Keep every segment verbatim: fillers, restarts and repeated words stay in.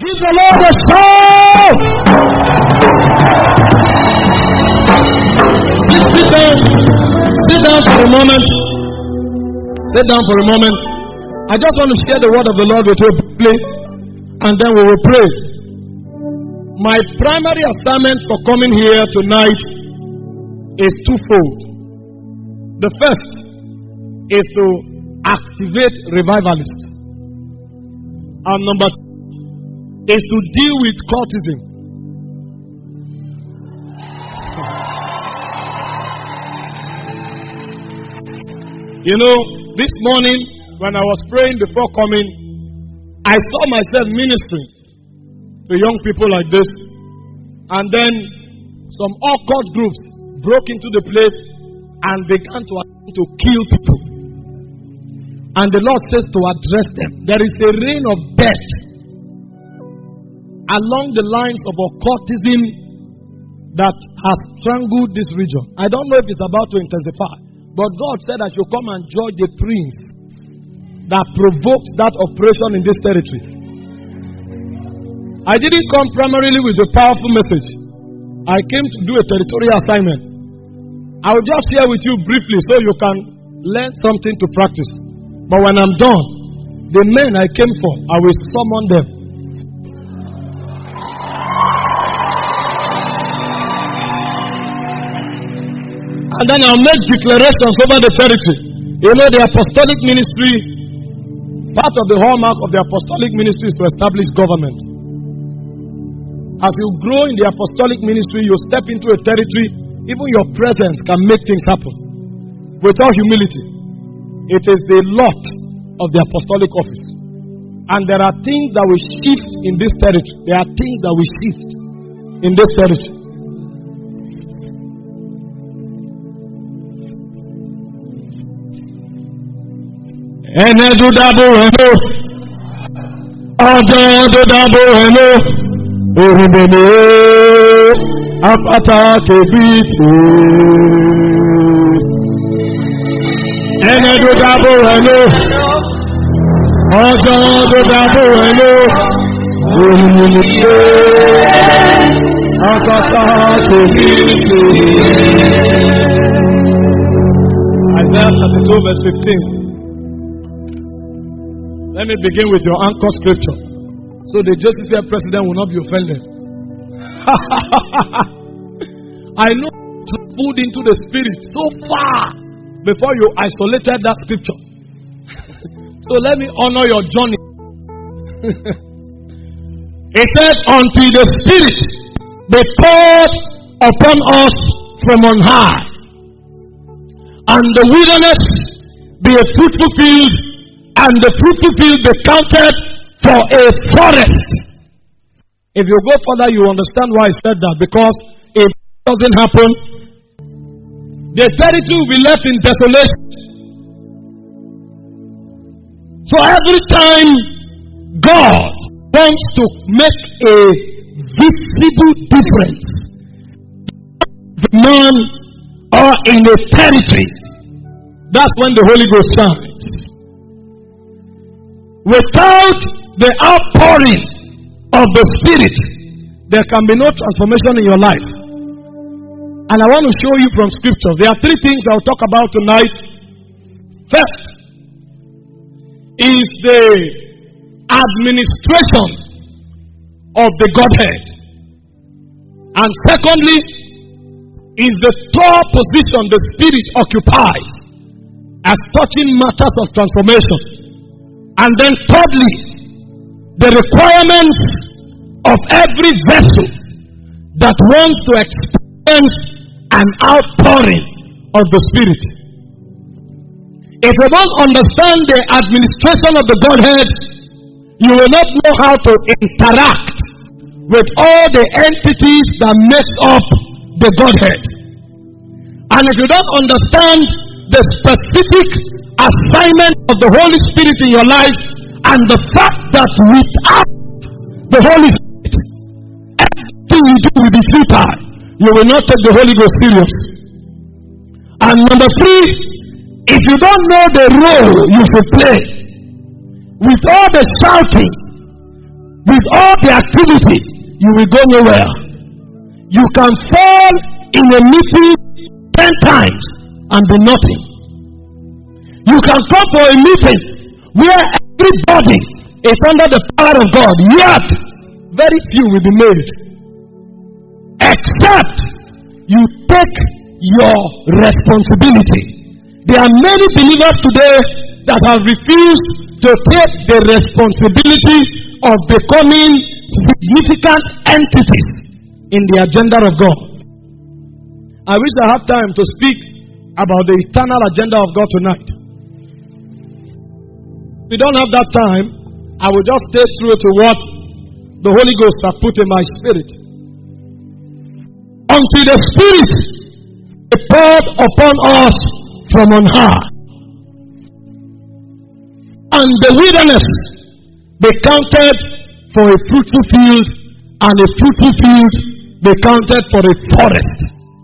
Give the Lord a shout! Please sit down. Sit down for a moment. Sit down for a moment. I just want to share the word of the Lord with you briefly, and then we will pray. My primary assignment for coming here tonight is twofold. The first is to activate revivalists. And number two is to deal with cultism. You know, this morning when I was praying before coming, I saw myself ministering to young people like this, and then some occult groups broke into the place and began to to kill people. And the Lord says to address them. There is a reign of death along the lines of occultism that has strangled this region. I don't know if it's about to intensify, but God said I should come and judge the prince that provoked that operation in this territory. I didn't come primarily with a powerful message. I came to do a territorial assignment. I will just share with you briefly so you can learn something to practice. But when I'm done, the men I came for, I will summon them. And then I'll make declarations over the territory. You know, the apostolic ministry, part of the hallmark of the apostolic ministry is to establish government. As you grow in the apostolic ministry, you step into a territory, even your presence can make things happen. Without humility. It is the lot of the apostolic office. And there are things that will shift in this territory. There are things that will shift in this territory. Enedu dabo hello. Odo dabo hello. Oribene apata kebiti. Enedu dabo hello. Odo dabo hello. Oribene apata kebiti. Isaiah thirty-two verse fifteen. Let me begin with your anchor scripture, so the Justice President will not be offended. I know to put into the spirit so far before you isolated that scripture. So let me honor your journey. It said, until the Spirit be poured upon us from on high, and the wilderness be a fruitful field, and the fruitful field be counted for a forest. If you go further, you understand why I said that. Because if it doesn't happen, the territory will be left in desolation. So every time God wants to make a visible difference in a man or in a territory, that's when the Holy Ghost shines. Without the outpouring of the Spirit, there can be no transformation in your life. And I want to show you from scriptures. There are three things I'll talk about tonight. First is the administration of the Godhead. And secondly is the third position the Spirit occupies as touching matters of transformation. And then thirdly, the requirements of every vessel that wants to experience an outpouring of the Spirit. If you don't understand the administration of the Godhead, you will not know how to interact with all the entities that makes up the Godhead. And if you don't understand the specific assignment of the Holy Spirit in your life, and the fact that without the Holy Spirit, everything you do will be futile. You will not take the Holy Ghost serious. And number three, if you don't know the role you should play, with all the shouting, with all the activity, you will go nowhere. You can fall in a meeting ten times and be nothing. You can come for a meeting where everybody is under the power of God, yet very few will be made. Except you take your responsibility. There are many believers today that have refused to take the responsibility of becoming significant entities in the agenda of God. I wish I have time to speak about the eternal agenda of God tonight. If we don't have that time, I will just stay through to what the Holy Ghost has put in my spirit. Until the Spirit is poured upon us from on high, and the wilderness be counted for a fruitful field, and a fruitful field be counted for a forest.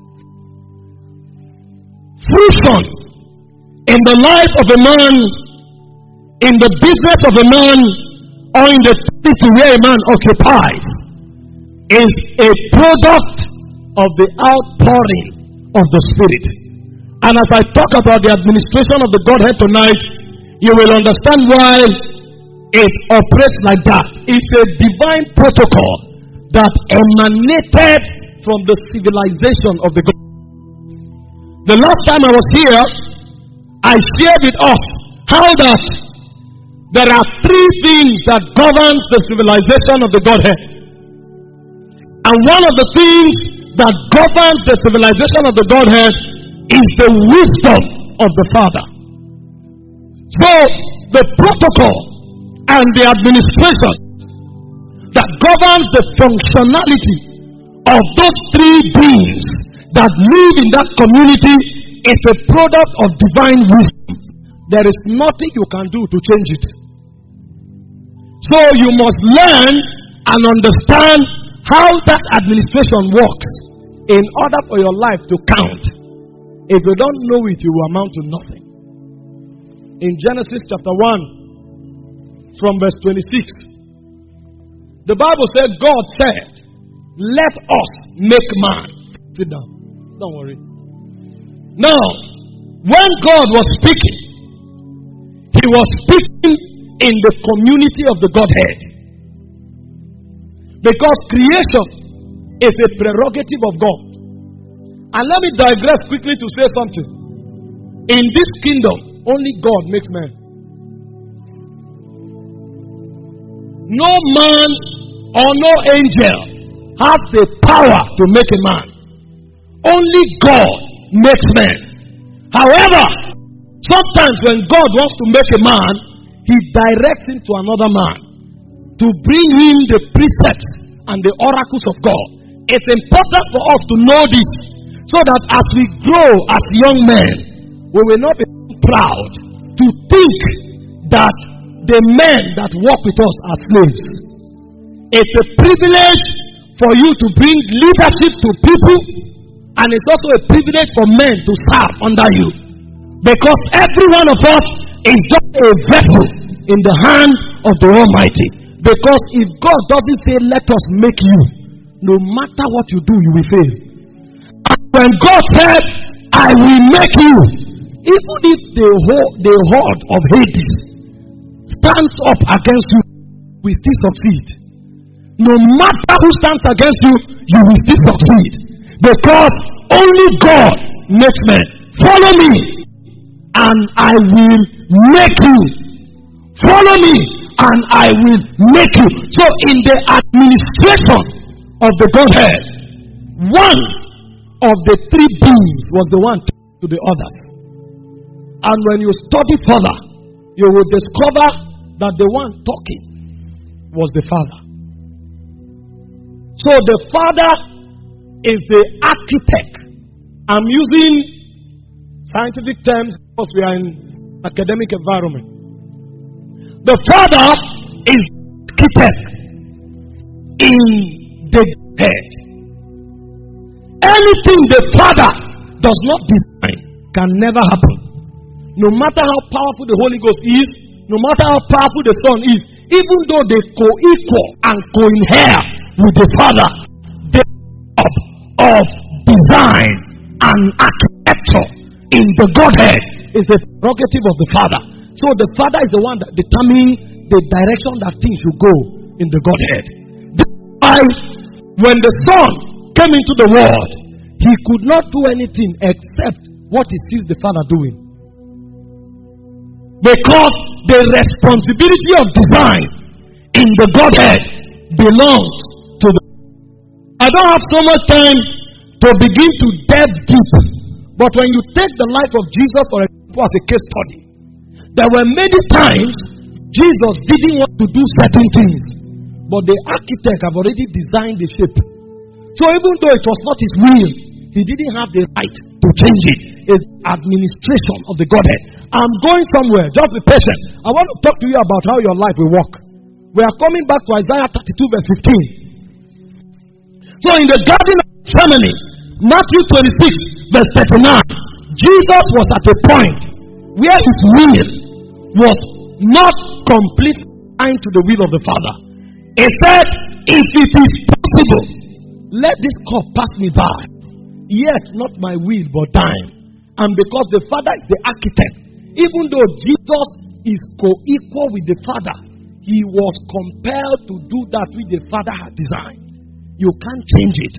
Fruition in the life of a man, in the business of a man, or in the place where a man occupies, is a product of the outpouring of the Spirit. And as I talk about the administration of the Godhead tonight, you will understand why it operates like that. It's a divine protocol that emanated from the civilization of the God. The last time I was here, I shared with us how that there are three things that governs the civilization of the Godhead. And one of the things that governs the civilization of the Godhead is the wisdom of the Father. So, the protocol and the administration that governs the functionality of those three beings that live in that community is a product of divine wisdom. There is nothing you can do to change it. So you must learn and understand how that administration works in order for your life to count. If you don't know it, you will amount to nothing. In Genesis chapter one, from verse twenty-six, the Bible said, God said, let us make man. Sit down. Don't worry. Now, when God was speaking, He was speaking in the community of the Godhead. Because creation is a prerogative of God. And let me digress quickly to say something. In this kingdom, only God makes man. No man or no angel has the power to make a man. Only God makes man. However, sometimes when God wants to make a man, He directs him to another man to bring him the precepts and the oracles of God. It's important for us to know this, so that as we grow as young men, we will not be proud to think that the men that work with us are slaves. It's a privilege for you to bring leadership to people, and it's also a privilege for men to serve under you, because every one of us is just a vessel in the hand of the Almighty. Because if God doesn't say, let us make you, no matter what you do, you will fail. And when God said, I will make you, even if the whole, the horde of Hades stands up against you, we still succeed. No matter who stands against you, you will still succeed. Because only God makes men. Follow me, and I will make you. Follow me, and I will make you. So in the administration of the Godhead, one of the three beings was the one to the others. And when you study further, you will discover that the one talking was the Father. So the Father is the architect. I'm using scientific terms because we are in academic environment. The Father is architect in the head. Anything the Father does not design can never happen. No matter how powerful the Holy Ghost is, no matter how powerful the Son is, even though they co-equal and co-inherit with the Father, the job of design and architecture in the Godhead is the prerogative of the Father. So the Father is the one that determines the direction that things should go in the Godhead. That's why when the Son came into the world, he could not do anything except what he sees the Father doing. Because the responsibility of design in the Godhead belongs to the. I don't have so much time to begin to delve deep. But when you take the life of Jesus, for example, as a case study, there were many times Jesus didn't want to do certain things, but the architect have already designed the shape. So even though it was not his will, he didn't have the right to change it. It's administration of the Godhead. I'm going somewhere. Just be patient. I want to talk to you about how your life will work. We are coming back to Isaiah thirty-two verse fifteen. So in the Garden of Gethsemane, Matthew twenty-six verse thirty-nine, Jesus was at a point where his will was not completely aligned to the will of the Father. He said, if it is possible, let this cup pass me by. Yet not my will but thine. And because the Father is the architect, even though Jesus is co-equal with the Father, he was compelled to do that which the Father had designed. You can't change it.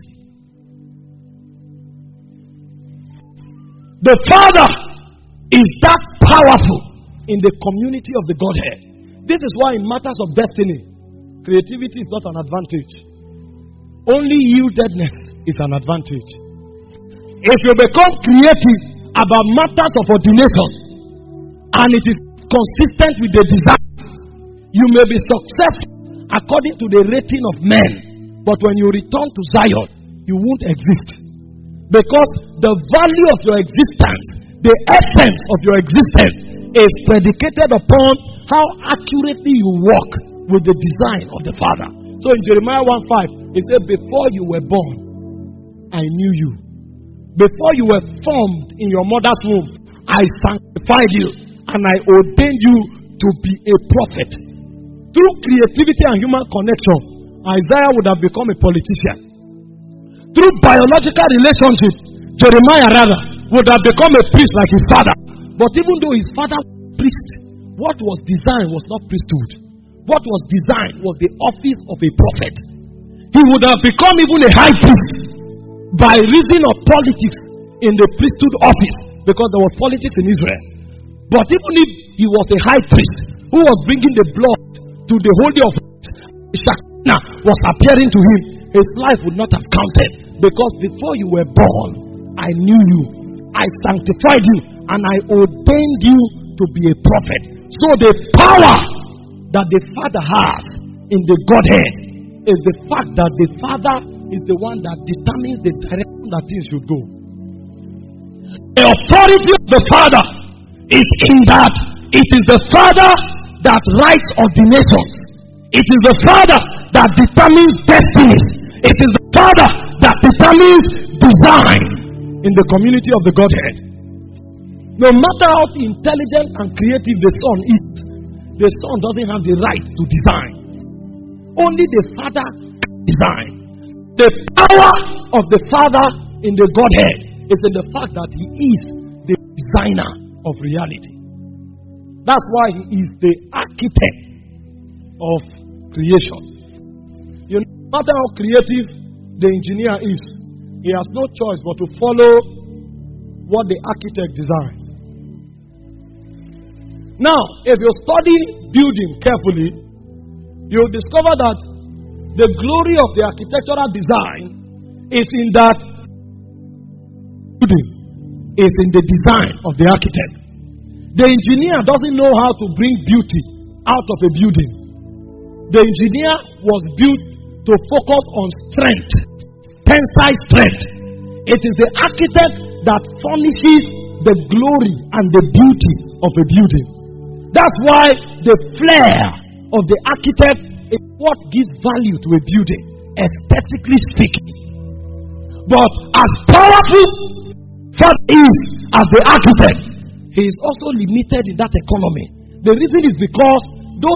The Father is that powerful in the community of the Godhead. This is why in matters of destiny, creativity is not an advantage. Only yieldedness is an advantage. If you become creative about matters of ordination and it is consistent with the design, you may be successful according to the rating of men, but when you return to Zion, you won't exist. Because the value of your existence, the essence of your existence, is predicated upon how accurately you walk with the design of the Father. So in Jeremiah one five, it said, before you were born, I knew you. Before you were formed in your mother's womb, I sanctified you and I ordained you to be a prophet. Through creativity and human connection, Isaiah would have become a politician. Through biological relationship, Jeremiah rather would have become a priest like his father. But even though his father was a priest, what was designed was not priesthood. What was designed was the office of a prophet. He would have become even a high priest by reason of politics in the priesthood office, because there was politics in Israel. But even if he was a high priest who was bringing the blood to the Holy of Holies, Shekinah was appearing to him, his life would not have counted, because before you were born, I knew you, I sanctified you, and I ordained you to be a prophet. So the power that the Father has in the Godhead is the fact that the Father is the one that determines the direction that things should go. The authority of the Father is in that it is the Father that writes ordinations. It is the Father that determines destinies. It is the Father that determines design in the community of the Godhead. No matter how intelligent and creative the Son is, the Son doesn't have the right to design. Only the Father can design. The power of the Father in the Godhead is in the fact that he is the designer of reality. That's why he is the architect of creation. You know, no matter how creative the engineer is, he has no choice but to follow what the architect designed. Now, if you study building carefully, you'll discover that the glory of the architectural design is in that building is in the design of the architect. The engineer doesn't know how to bring beauty out of a building. The engineer was built to focus on strength, tensile strength. It is the architect that furnishes the glory and the beauty of a building. That's why the flair of the architect is what gives value to a building, aesthetically speaking. But as powerful God is as the architect, he is also limited in that economy. The reason is because those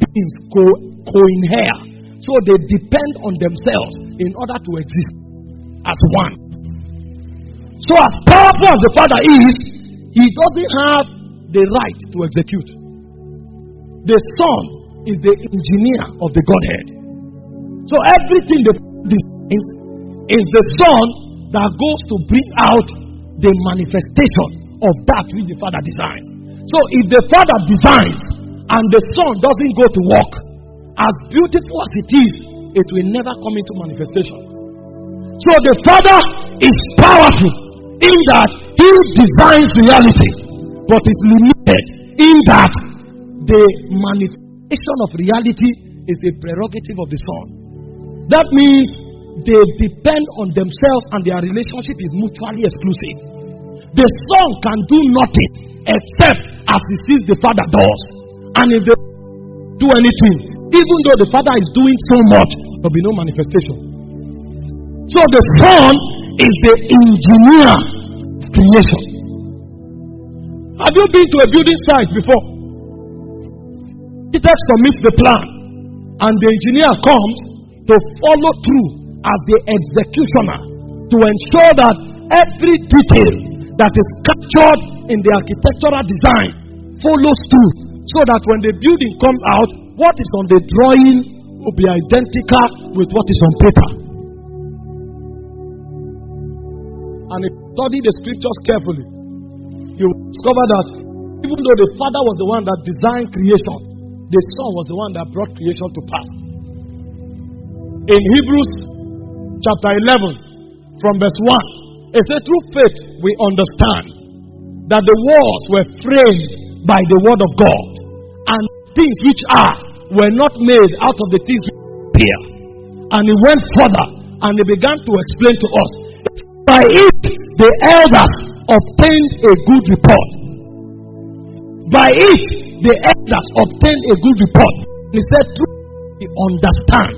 beings co- co-inhere. So they depend on themselves in order to exist as one. So as powerful as the Father is, he doesn't have the right to execute. The Son is the engineer of the Godhead. So everything the Father designs is the Son that goes to bring out the manifestation of that which the Father designs. So if the Father designs and the Son doesn't go to work, as beautiful as it is, it will never come into manifestation. So the Father is powerful in that he designs reality, but is limited in that the manifestation of reality is a prerogative of the Son. That means they depend on themselves and their relationship is mutually exclusive. The Son can do nothing except as he sees the Father does. And if they do anything, even though the Father is doing so much, there will be no manifestation. So the Son is the engineer of creation. Have you been to a building site before? The architect submits the plan, and the engineer comes to follow through as the executioner to ensure that every detail that is captured in the architectural design follows through, so that when the building comes out, what is on the drawing will be identical with what is on paper. And if you study the scriptures carefully, you will discover that even though the Father was the one that designed creation, the Son was the one that brought creation to pass. In Hebrews chapter eleven, from verse one, it says, through faith we understand that the worlds were framed by the word of God, and things which are were not made out of the things which appear. And he went further and he began to explain to us, by it the elders obtained a good report. By it the elders obtained a good report. He said, we understand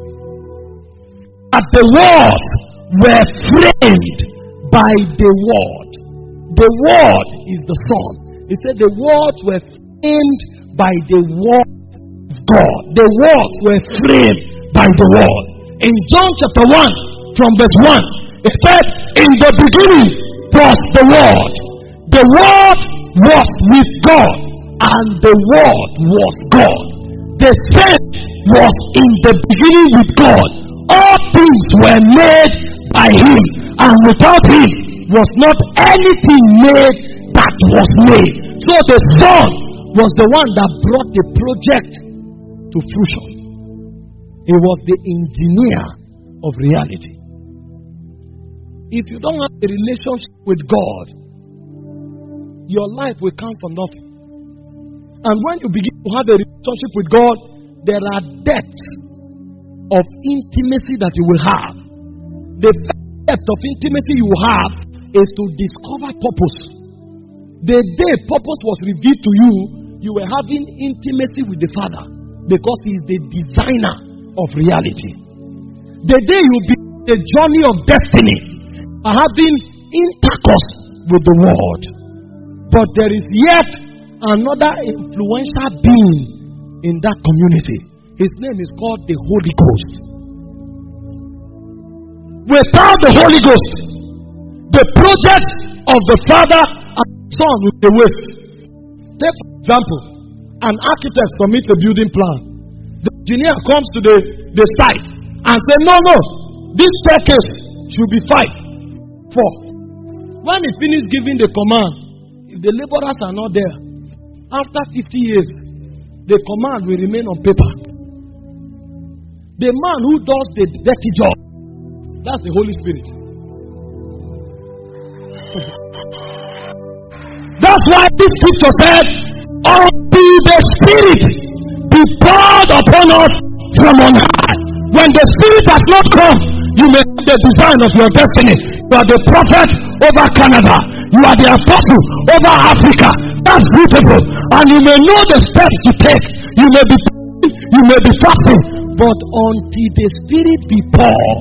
that the worlds were framed by the word. The word is the Son. He said the words were framed by the word of God. The words were framed by the word. In John chapter one, from verse one, it said, in the beginning was the word. The word was with God, and the word was God. The same was in the beginning with God. All things were made by him, and without him was not anything made that was made. So the Son was the one that brought the project to fruition. He was the engineer of reality. If you don't have a relationship with God, your life will count for nothing. And when you begin to have a relationship with God, there are depths of intimacy that you will have. The depth of intimacy you have is to discover purpose. The day purpose was revealed to you, you were having intimacy with the Father, because he is the designer of reality. The day you begin the journey of destiny, are having intercourse with the world. But there is yet another influential being in that community. His name is called the Holy Ghost. Without the Holy Ghost, the project of the Father and Son will be waste. Take for example, an architect submits a building plan. The engineer comes to the, the site and says, no, no, this staircase should be five. Four. When he finished giving the command, if the laborers are not there, after fifty years, the command will remain on paper. The man who does the dirty job, that's the Holy Spirit. That's why this scripture said, until the Spirit be poured upon us from on high. When the Spirit has not come, you may have the design of your destiny. You are the prophet over Canada. You are the apostle over Africa. That's beautiful. And you may know the steps to take. You may be you may be fasting. But until the Spirit be poured,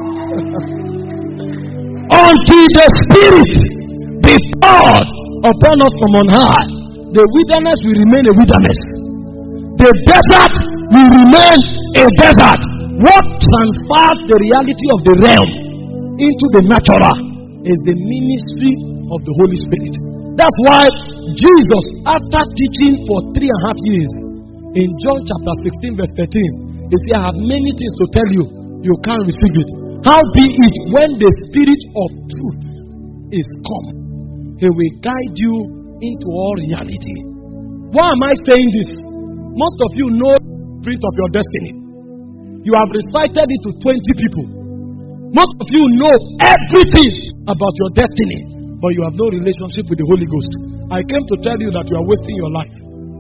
until the Spirit be poured upon us from on high, the wilderness will remain a wilderness. The the desert will remain a desert. What transfers the reality of the realm into the natural is the ministry of the Holy Spirit. That's why Jesus, after teaching for three and a half years, in John chapter sixteen, verse thirteen, he said, I have many things to tell you, you can't receive it. How be it when the Spirit of truth is come, he will guide you into all reality. Why am I saying this? Most of you know the print of your destiny. You have recited it to twenty people. Most of you know everything about your destiny, but you have no relationship with the Holy Ghost. I came to tell you that you are wasting your life.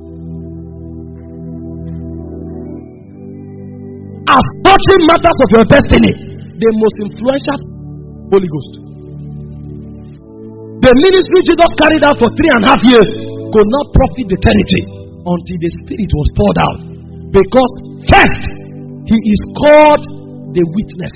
As touching matters of your destiny, the most influential Holy Ghost. The ministry Jesus carried out for three and a half years could not profit the territory until the Spirit was poured out. Because first, he is called the witness.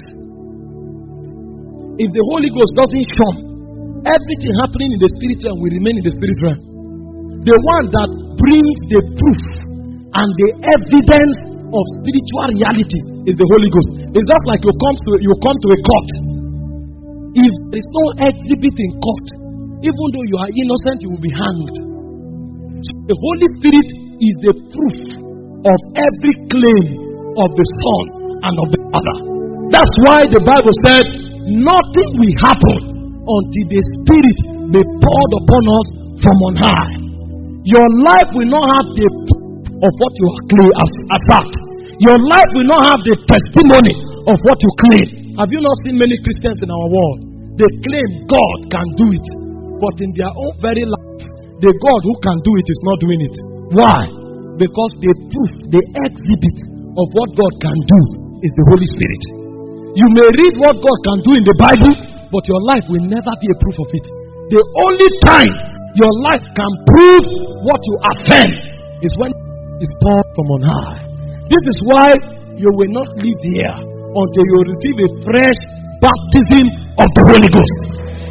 If the Holy Ghost doesn't come, everything happening in the spirit realm will remain in the spirit realm. The one that brings the proof and the evidence of spiritual reality is the Holy Ghost. It's just like you come to you come to a court. If there is no exhibit in court, even though you are innocent, you will be hanged. So the Holy Spirit is the proof of every claim of the Son and of the Father. That's why the Bible said, nothing will happen until the Spirit be poured upon us from on high. Your life will not have the proof of what you claim as assert. Your life will not have the testimony of what you claim. Have you not seen many Christians in our world? They claim God can do it, but in their own very life, the God who can do it is not doing it. Why? Because the proof, the exhibit of what God can do is the Holy Spirit. You may read what God can do in the Bible, but your life will never be a proof of it. The only time your life can prove what you affirm is when it's poured from on high. This is why you will not live here until you receive a fresh baptism of the Holy Ghost.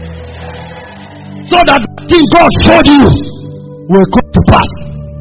So that the thing God showed you will come to pass.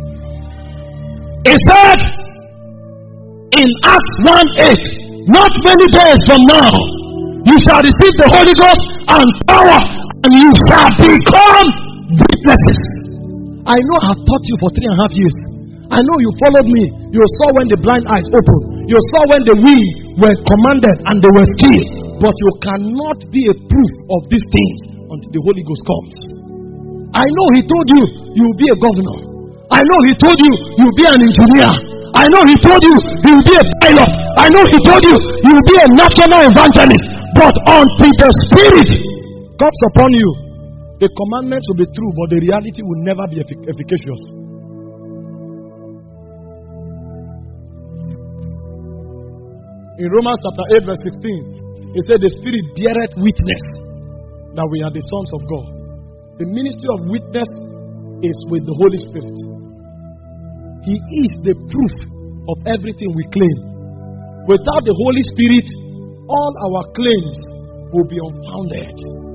He said in Acts one eight, not many days from now, you shall receive the Holy Ghost and power, and you shall become witnesses. I know I have taught you for three and a half years. I know you followed me. You saw when the blind eyes opened. You saw when the wind were commanded and they were still. But you cannot be a proof of these things until the Holy Ghost comes. I know he told you you'll be a governor. I know he told you you'll be an engineer. I know he told you you'll be a pilot. I know he told you you'll be a national evangelist. But until the Spirit comes upon you, the commandments will be true, but the reality will never be effic- efficacious. In Romans chapter eight verse sixteen, it said the Spirit beareth witness that we are the sons of God. The ministry of witness is with the Holy Spirit. He is the proof of everything we claim. Without the Holy Spirit, all our claims will be unfounded.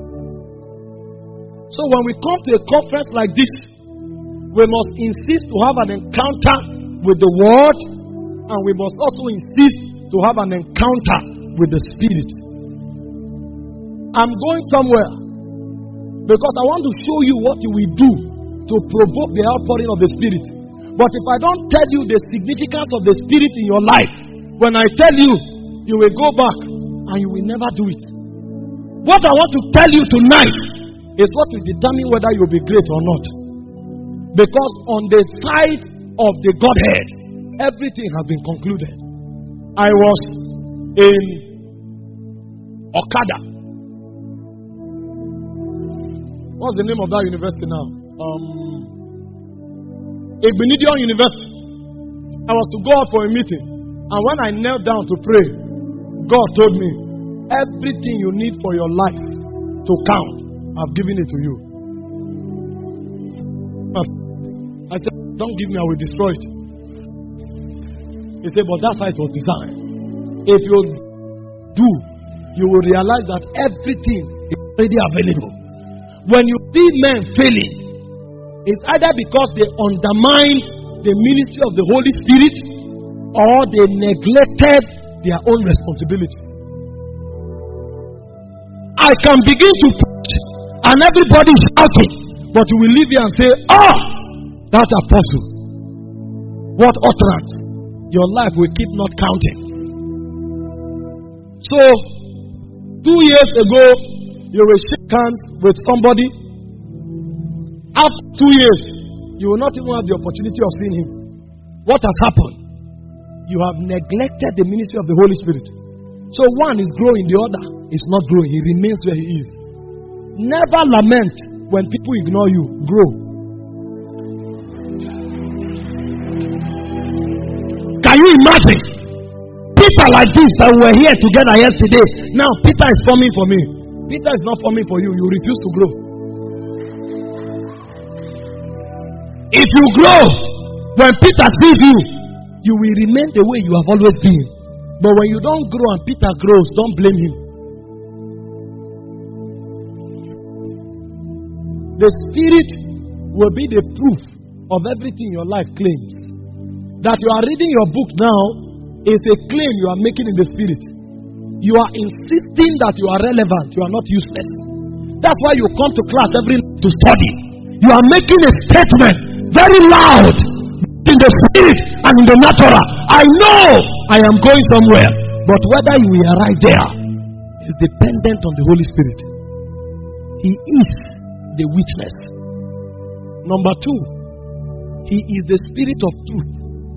So when we come to a conference like this, we must insist to have an encounter with the Word, and we must also insist to have an encounter with the Spirit. I'm going somewhere because I want to show you what you will do to provoke the outpouring of the Spirit. But if I don't tell you the significance of the Spirit in your life, when I tell you, you will go back and you will never do it. What I want to tell you tonight is what will determine whether you'll be great or not. Because on the side of the Godhead, everything has been concluded. I was in Okada. What's the name of that university now? Um, Igbinidion University. I was to go out for a meeting, and when I knelt down to pray, God told me, everything you need for your life to count, I've given it to you. I said, don't give me, I will destroy it. He said, but that's how it was designed. If you do, you will realize that everything is already available. When you see men failing, it's either because they undermined the ministry of the Holy Spirit, or they neglected their own responsibilities. I can begin to preach and everybody is shouting, but you will leave here and say, "Ah, that apostle, what utterance!" Your life will keep not counting. So, two years ago, you will shake hands with somebody. After two years, you will not even have the opportunity of seeing him. What has happened? You have neglected the ministry of the Holy Spirit. So one is growing, the other is not growing. He remains where he is. Never lament when people ignore you. Grow. Can you imagine? Peter like this that were here together yesterday. Now Peter is forming for me. Peter is not forming for you. You refuse to grow. If you grow, when Peter sees you, you will remain the way you have always been. But when you don't grow and Peter grows, don't blame him. The Spirit will be the proof of everything your life claims. That you are reading your book now is a claim you are making in the Spirit. You are insisting that you are relevant, you are not useless. That's why you come to class every night to study. You are making a statement very loud in the Spirit and in the natural. I know I am going somewhere, but whether you will arrive there is dependent on the Holy Spirit. He is the witness. Number two, He is the Spirit of truth.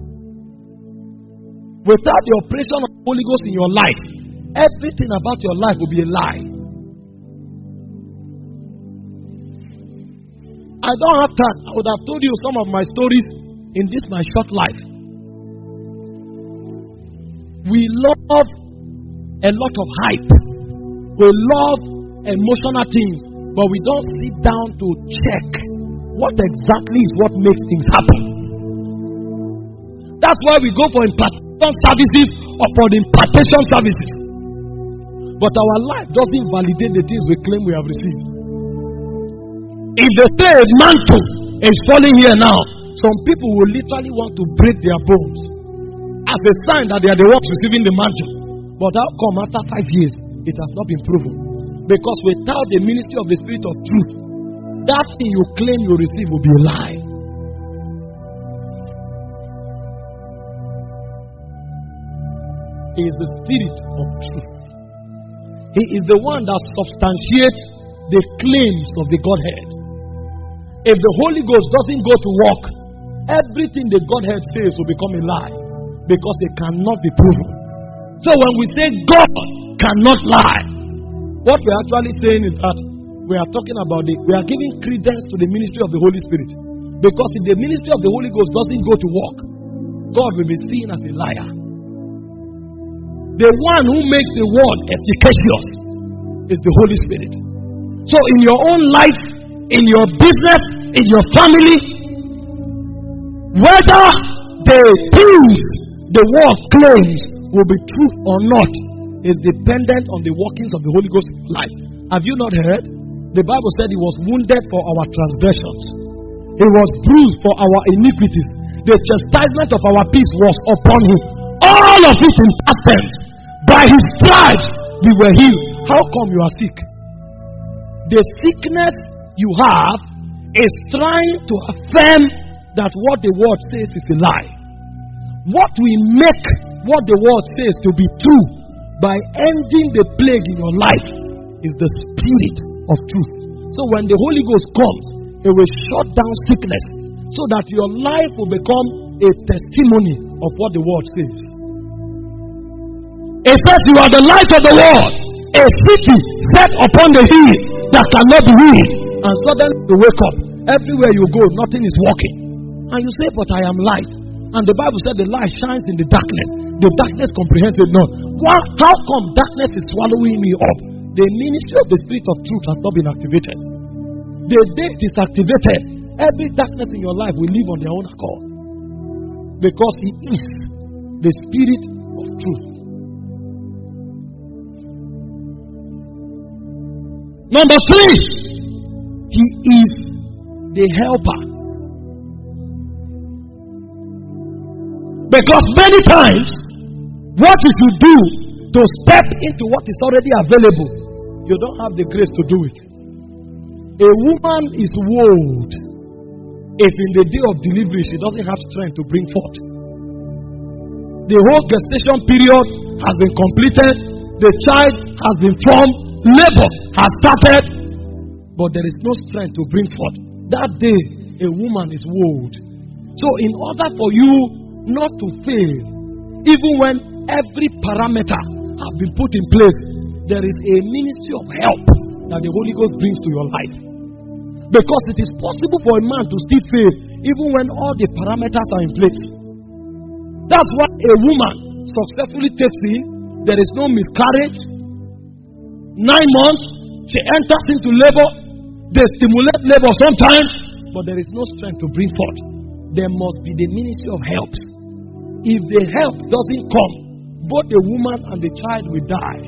Without the operation of the Holy Ghost in your life, everything about your life will be a lie. I don't have time. I would have told you some of my stories in this my short life. We love a lot of hype. We love emotional things, but we don't sit down to check what exactly is what makes things happen. That's why we go for impartation services or for the impartation services. But our life doesn't validate the things we claim we have received. If they say a mantle is falling here now, some people will literally want to break their bones as a sign that they are the ones receiving the mantle. But how come after five years it has not been proven? Because without the ministry of the Spirit of truth, that thing you claim you receive will be a lie. He is the Spirit of truth. He is the one that substantiates the claims of the Godhead. If the Holy Ghost doesn't go to work, everything the Godhead says will become a lie because it cannot be proven. So when we say God cannot lie, what we're actually saying is that we are talking about it. We are giving credence to the ministry of the Holy Spirit. Because if the ministry of the Holy Ghost doesn't go to work, God will be seen as a liar. The one who makes the word efficacious is the Holy Spirit. So in your own life, in your business, in your family, whether the things the word claims will be true or not is dependent on the workings of the Holy Ghost in your life. Have you not heard? The Bible said He was wounded for our transgressions. He was bruised for our iniquities. The chastisement of our peace was upon Him. All of it in past tense. By His stripes we were healed. How come you are sick? The sickness you have is trying to affirm that what the word says is a lie. What we make what the word says to be true by ending the plague in your life is the Spirit of truth. So when the Holy Ghost comes, it will shut down sickness so that your life will become a testimony of what the word says. It says you are the light of the world, a city set upon the hill that cannot be hid. And suddenly you wake up, everywhere you go, nothing is working. And you say, but I am light. And the Bible said the light shines in the darkness. The darkness comprehends it not. Why, how come darkness is swallowing me up? The ministry of the Spirit of truth has not been activated. The day it is activated, every darkness in your life will live on their own accord. Because He is the Spirit of truth. Number three, He is the helper. Because many times, what you should do to step into what is already available, you don't have the grace to do it. A woman is woed if in the day of delivery she doesn't have strength to bring forth. The whole gestation period has been completed, the child has been formed, labor has started, but there is no strength to bring forth. That day, a woman is woed. So in order for you not to fail, even when every parameter has been put in place, there is a ministry of help that the Holy Ghost brings to your life. Because it is possible for a man to still fail even when all the parameters are in place. That's why a woman successfully takes in, there is no miscarriage. Nine months, she enters into labor. They stimulate labor sometimes, but there is no strength to bring forth. There must be the ministry of help. If the help doesn't come, both the woman and the child will die.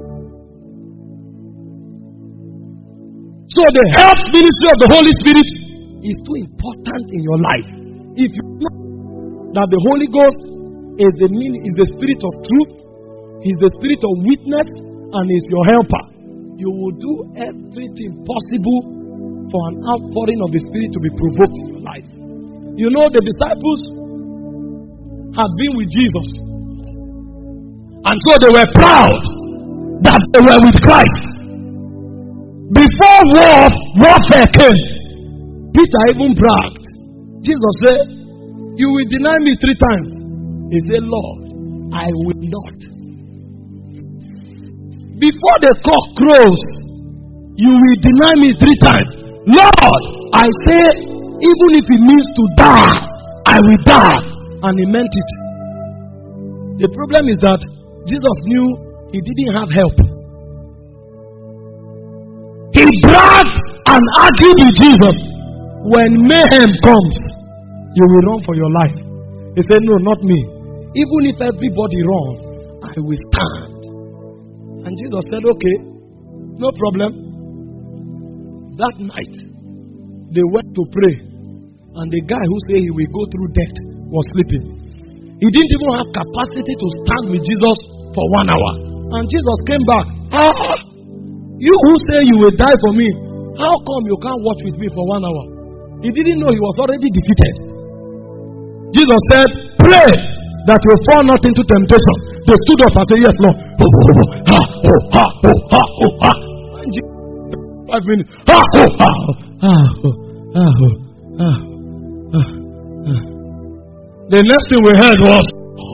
So the help ministry of the Holy Spirit is too important in your life. If you know that the Holy Ghost is the, is the spirit of truth, is the spirit of witness, and is your helper, you will do everything possible for an outpouring of the Spirit to be provoked in your life. You know, the disciples had been with Jesus, and so they were proud that they were with Christ. Before war, warfare came, Peter even bragged. Jesus said, "You will deny me three times." He said, "Lord, I will not." Before the cock crows, "You will deny me three times." "Lord, I say, even if it means to die, I will die." And he meant it. The problem is that Jesus knew he didn't have help. He bragged and argued with Jesus. When mayhem comes, you will run for your life. He said, "No, not me. Even if everybody runs, I will stand." And Jesus said, "Okay, no problem." That night, they went to pray, and the guy who said he will go through death was sleeping. He didn't even have capacity to stand with Jesus for one hour. And Jesus came back. "Ah, you who say you will die for me, how come you can't watch with me for one hour?" He didn't know he was already defeated. Jesus said, "Pray that you fall not into temptation." They stood up and said, "Yes, Lord." Ha, ho, ha, ho, ha, ho, ha. And Jesus, five minutes. Ha, ho, ha, ho, ha, ho, ha, ho, ha, ha, ha. The next thing we heard was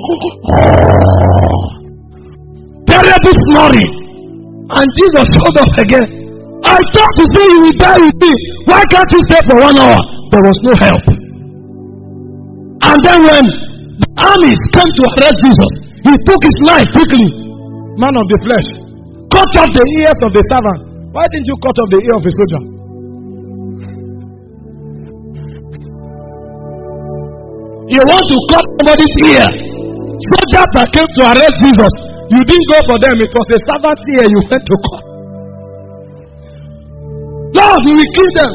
terrible snoring. And Jesus showed up again. "I thought to say you will die with me. Why can't you stay for one hour?" There was no help. And then when the armies came to arrest Jesus, he took his knife quickly. Man of the flesh. Cut off the ears of the servant. Why didn't you cut off the ear of a soldier? You want to cut somebody's ear. Soldiers that came to arrest Jesus, you didn't go for them. It was a servant's ear you went to cut. Lord, you will kill them.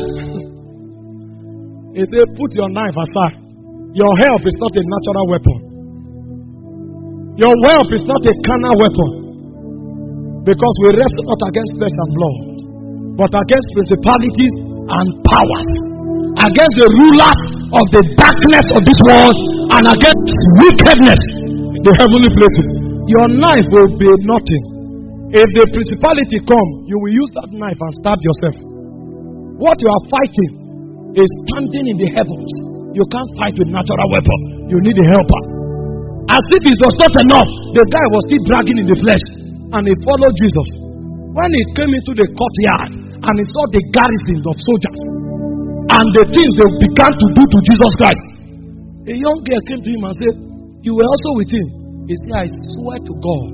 He said, "Put your knife aside. Your help is not a natural weapon. Your help is not a carnal weapon. Because we wrestle not against flesh and blood, but against principalities and powers, against the rulers of the darkness of this world, and against wickedness in the heavenly places." Your knife will be nothing. If the principality come, you will use that knife and stab yourself. What you are fighting is standing in the heavens. You can't fight with natural weapon. You need a helper. As if it was not enough, the guy was still dragging in the flesh, and he followed Jesus. When he came into the courtyard and he saw the garrisons of soldiers and the things they began to do to Jesus Christ, a young girl came to him and said, "You were also with him." He said, "I swear to God,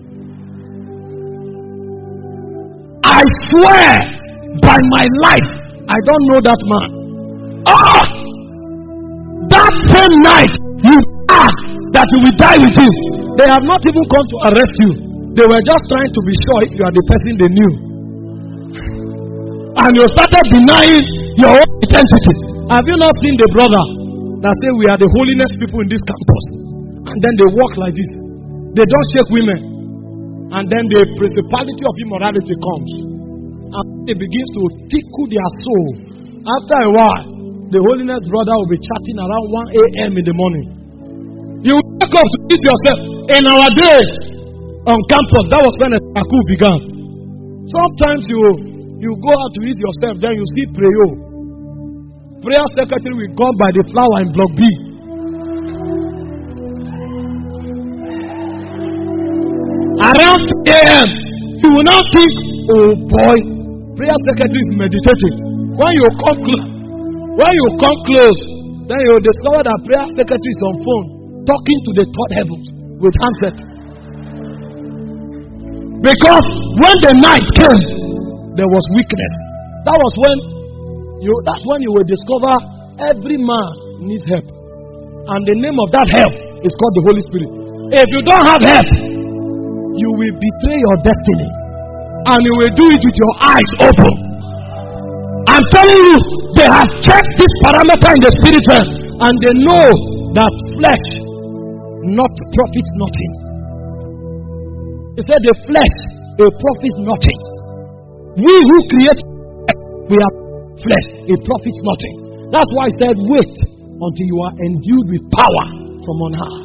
I swear by my life, I don't know that man." Ah! That same night, you asked that you will die with him. They have not even come to arrest you. They were just trying to be sure if you are the person they knew. And you started denying your own identity. Have you not seen the brother that say we are the holiness people in this campus? And then they walk like this. They don't shake women. And then the principality of immorality comes. And it begins to tickle their soul. After a while, the holiness brother will be chatting around one a.m. in the morning. You wake up to eat yourself. In our days, on campus, that was when a taku began. Sometimes you you go out to eat yourself, then you see prayer. Prayer secretary will go by the flower in block B. Around two a.m., you will now think, oh boy, prayer secretary is meditating. When you come close, when you come close, then you will discover that prayer secretary is on phone, talking to the third heavens with handset. Because when the night came, there was weakness. That was when you. That's when you will discover every man needs help, and the name of that help is called the Holy Spirit. If you don't have help, you will betray your destiny, and you will do it with your eyes open. I'm telling you, they have checked this parameter in the spirit realm, and they know that flesh not profits nothing. He said the flesh it profits nothing. We who create, we are flesh, it profits nothing. That's why he said, wait until you are endued with power from on high.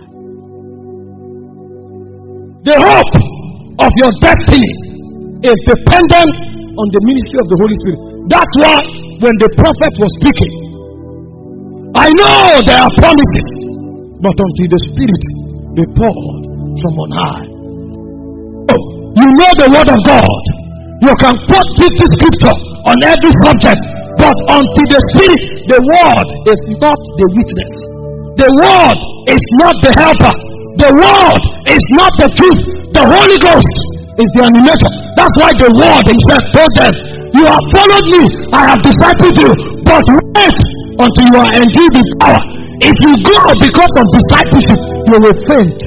The hope of your destiny is dependent on the ministry of the Holy Spirit. That's why when the prophet was speaking, I know there are promises, but until the Spirit be poured from on high. Oh, you know the word of God. You can quote fifty scripture on every subject, but until the Spirit, the word is not the witness. The word is not the helper. The word is not the truth. The Holy Ghost is the animator. That's why the word himself told them, you have followed me, I have discipled you, but wait until you are endued with power. If you go because of discipleship, you will faint.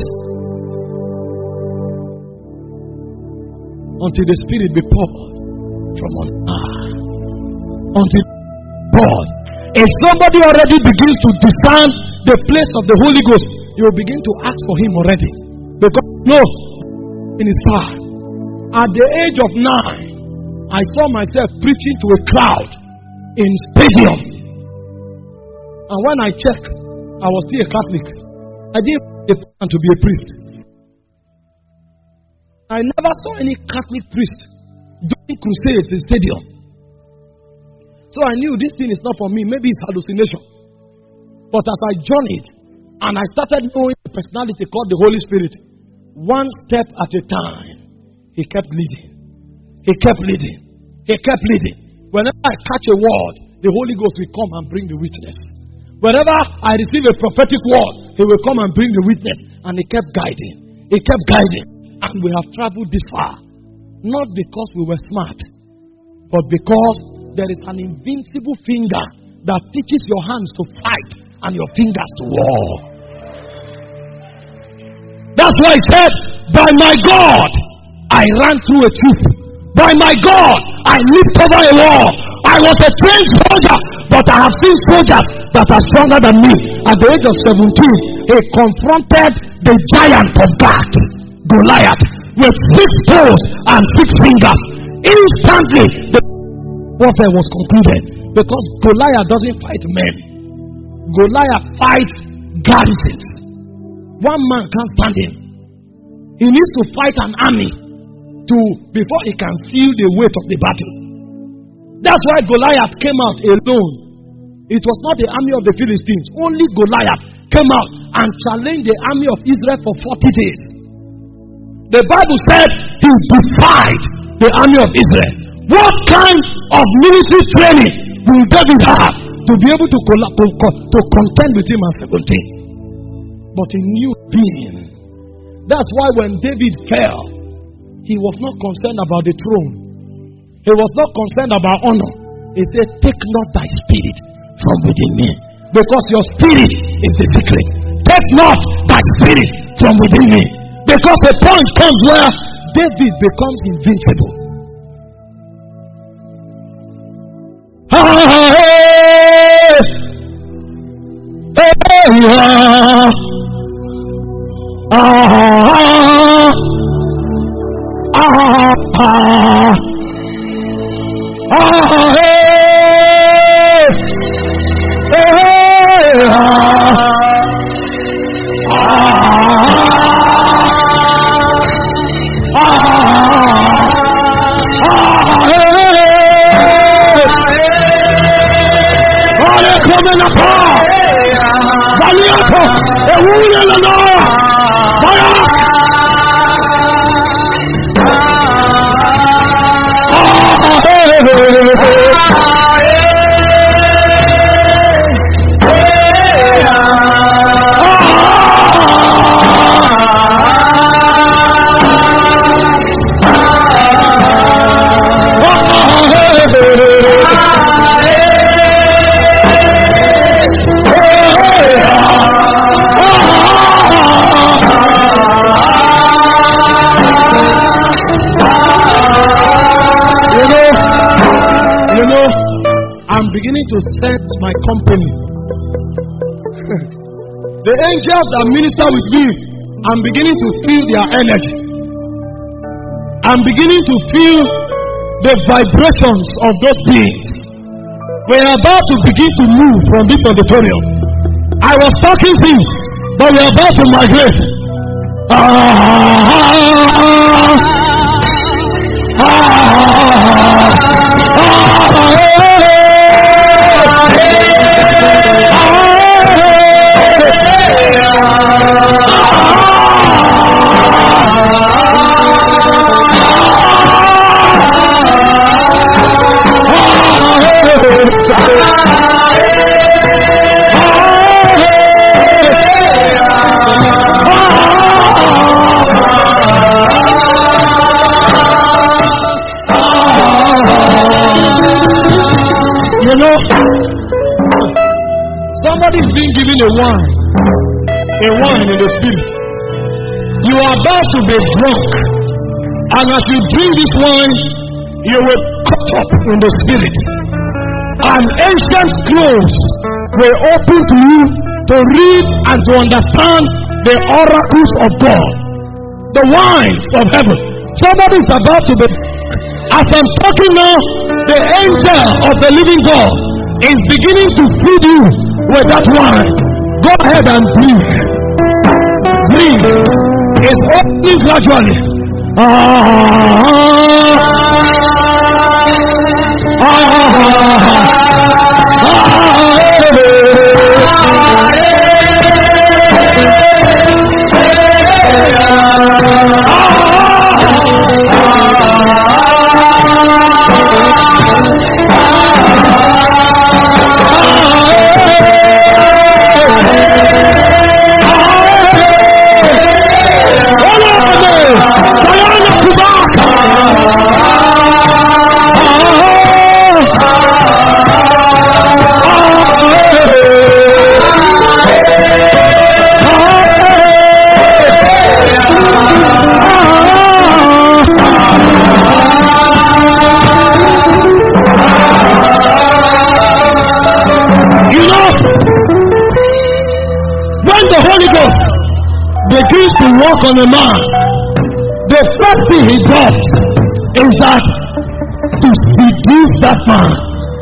Until the Spirit be poured from on high. Until God. If somebody already begins to discern the place of the Holy Ghost, you will begin to ask for him already. Because no, in his far. At the age of nine, I saw myself preaching to a crowd in stadium. And when I checked, I was still a Catholic. I didn't want to be a priest. I never saw any Catholic priest doing crusades in stadium. So I knew this thing is not for me. Maybe it's hallucination. But as I journeyed and I started knowing the personality called the Holy Spirit, one step at a time, he kept leading. He kept leading. He kept leading. Whenever I catch a word, the Holy Ghost will come and bring the witness. Whenever I receive a prophetic word, he will come and bring the witness. And he kept guiding. He kept guiding. And we have traveled this far. Not because we were smart, but because there is an invincible finger that teaches your hands to fight and your fingers to war. That's why he said, by my God, I ran through a troop. By my God, I leaped over a wall. I was a trained soldier, but I have seen soldiers that are stronger than me. At the age of seventeen, he confronted the giant of Gath, Goliath, with six toes and six fingers. Instantly, the warfare was concluded. Because Goliath doesn't fight men. Goliath fights garrisons. One man can't stand him. He needs to fight an army to before he can feel the weight of the battle. That's why Goliath came out alone. It was not the army of the Philistines. Only Goliath came out and challenged the army of Israel for forty days. The Bible said he defied the army of Israel. What kind of military training will David have to be able to, to, to contend with him at seventeen? But he knew being. That's why when David fell, he was not concerned about the throne. He was not concerned about honor. He said, take not thy spirit from within me, because your spirit is the secret. Take not thy spirit from within me, because a point comes where David becomes invincible. Ah, ah, ah, ah, hey, hey, ah, ah, ah, hey, ole komena pa, valiato, e uye la no, fire. Beginning to set my company. The angels that minister with me, I'm beginning to feel their energy. I'm beginning to feel the vibrations of those beings. We're about to begin to move from this auditorium. I was talking things, but we're about to migrate. Ah, ah, ah, ah, ah, you know, somebody's being given a wine, a wine in the spirit. You are about to be drunk, and as you drink this wine, you will cut up in the spirit. And ancient scrolls will open to you to read and to understand the oracles of God, the wines of heaven. Somebody is about to be. As I'm talking now, the angel of the living God is beginning to feed you with that wine. Go ahead and drink. Drink. It's opening gradually. Ah, ah, ah, begins to work on a man, the first thing he does is that to seduce that man.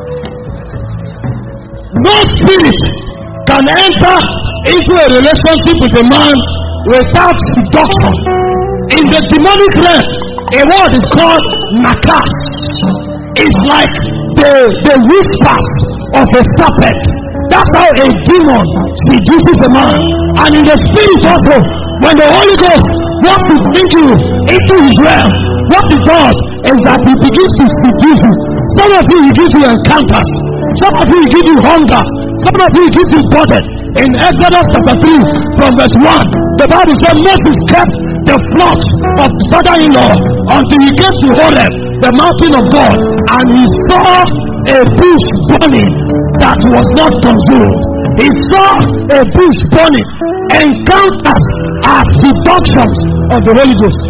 No spirit can enter into a relationship with a man without seduction. In the demonic realm, a word is called nakas. It's like the, the whispers of a serpent. That's how a demon seduces a man. And in the spirit also, when the Holy Ghost wants to bring you into his realm, what he does is that he begins to seduce you. Some of you, he gives you encounters. Some of you, he gives you hunger. Some of you, he gives you burden. In Exodus chapter three, from verse one, the Bible says Moses kept the flocks of his father-in-law until he came to Horeb, the mountain of God, and he saw a bush burning that was not consumed. He saw a bush burning. Encounters are seductions of the Holy Ghost.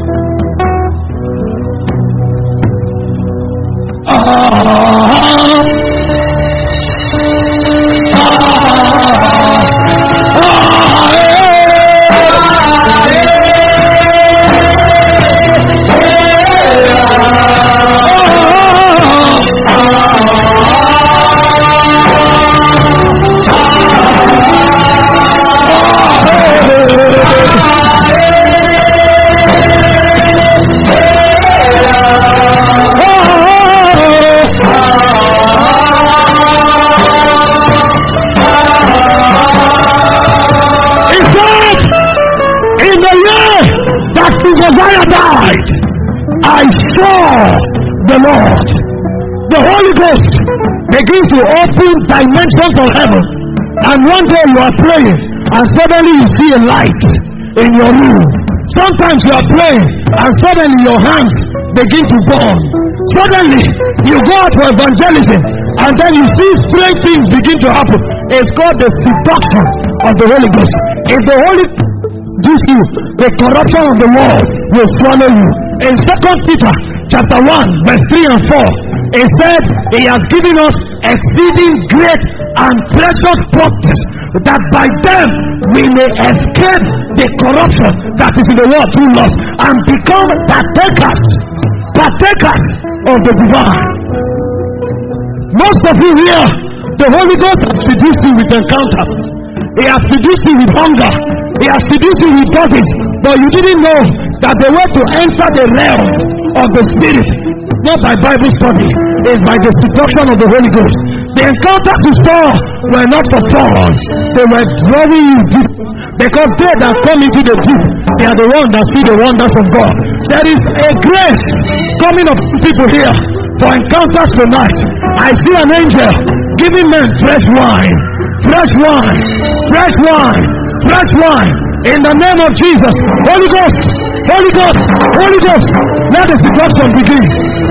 Ah, ah, ah, ah, I saw the Lord. The Holy Ghost begins to open dimensions of heaven. And one day you are praying and suddenly you see a light in your room. Sometimes you are praying and suddenly your hands begin to burn. Suddenly you go out for evangelism and then you see strange things begin to happen. It's called the seduction of the Holy Ghost. If the Holy gives you, the corruption of the world will swallow you. In Second Peter chapter one verse three and four, it said he has given us exceeding great and precious promises, that by them we may escape the corruption that is in the world through lust, and become partakers partakers of the divine. Most of you here, the Holy Ghost has seduced you with encounters. He has seduced you with hunger. He has seduced you with bodies, but you didn't know that the way to enter the realm of the Spirit, not by Bible study, is by the seduction of the Holy Ghost. The encounters you saw were not for fun. They were drawing you deep, because they that come into the deep, they are the ones that see the wonders of God. There is a grace coming up people here for encounters tonight. I see an angel giving men fresh wine, fresh wine, fresh wine, fresh wine. In the name of Jesus, Holy Ghost, Holy Ghost, Holy Ghost, let the seduction begin.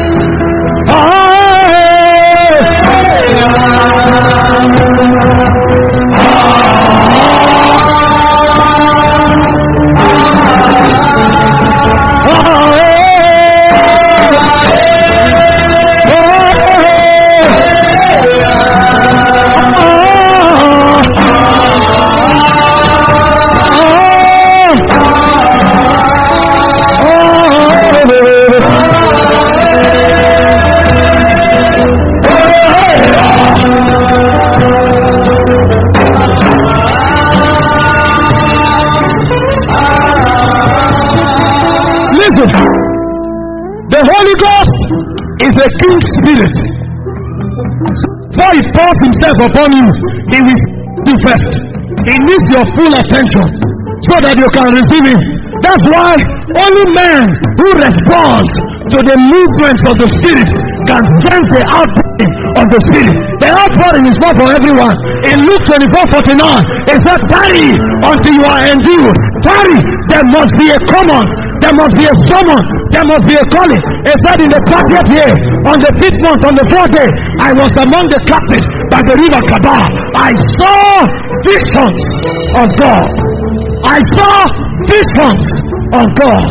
The Holy Ghost is a king spirit. Before he pours himself upon you, he will do first. He needs your full attention so that you can receive him. That's why only men who respond to the movements of the Spirit can sense the outpouring of the Spirit. The outpouring is not for everyone. In Luke twenty-four forty-nine, it said, tarry until you are endued. Tarry, there must be a common. There must be a summon. There must be a calling. It said in the thirtieth year, on the fifth month, on the fourth day, I was among the captives by the river Kabar. I saw visions of God. I saw visions of God.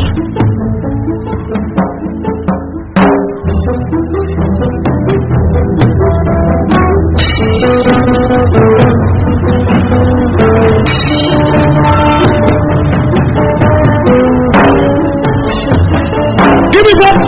Give me that.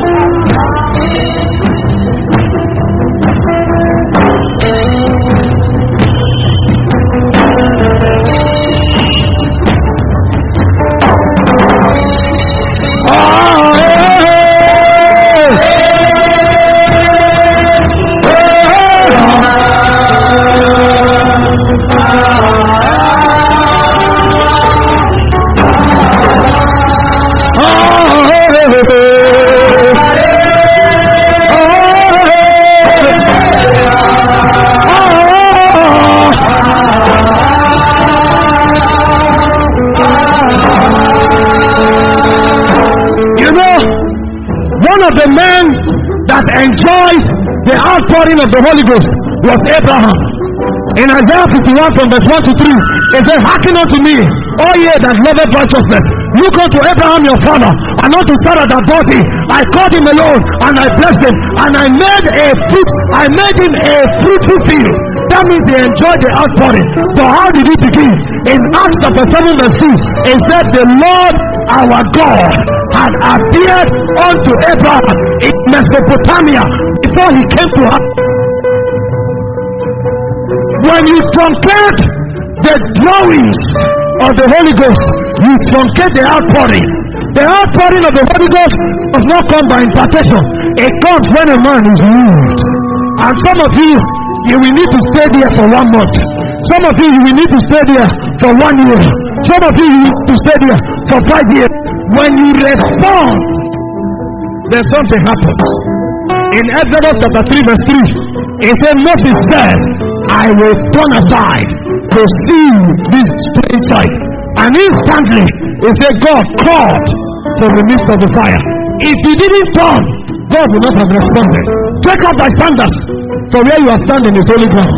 The man that enjoyed the outpouring of the Holy Ghost was Abraham. In Isaiah fifty-one from verse one to three, it says, hearken unto me, all ye that loveth righteousness, look unto Abraham your father, and unto Sarah that brought thee. I called him alone, and I blessed him, and I made a fruit, I made him a fruitful field. That means he enjoyed the outpouring. But how did it begin? In Acts chapter seven verse two, it said, the Lord our God had appeared unto Abraham in Mesopotamia before he came to her. When you truncate the drawings of the Holy Ghost, you truncate the outpouring. The outpouring of the Holy Ghost does not come by impartation. It comes when a man is moved. And some of you, you will need to stay there for one month. Some of you, you will need to stay there for one year. Some of you, you need to stay there for five years. When you respond then something happened. In Exodus chapter three verse three, it said Moses said, I will turn aside to see this strange sight. And instantly, he said, God called from the midst of the fire. If he didn't turn, God would not have responded. Take out thy sandals, for where you are standing is holy ground.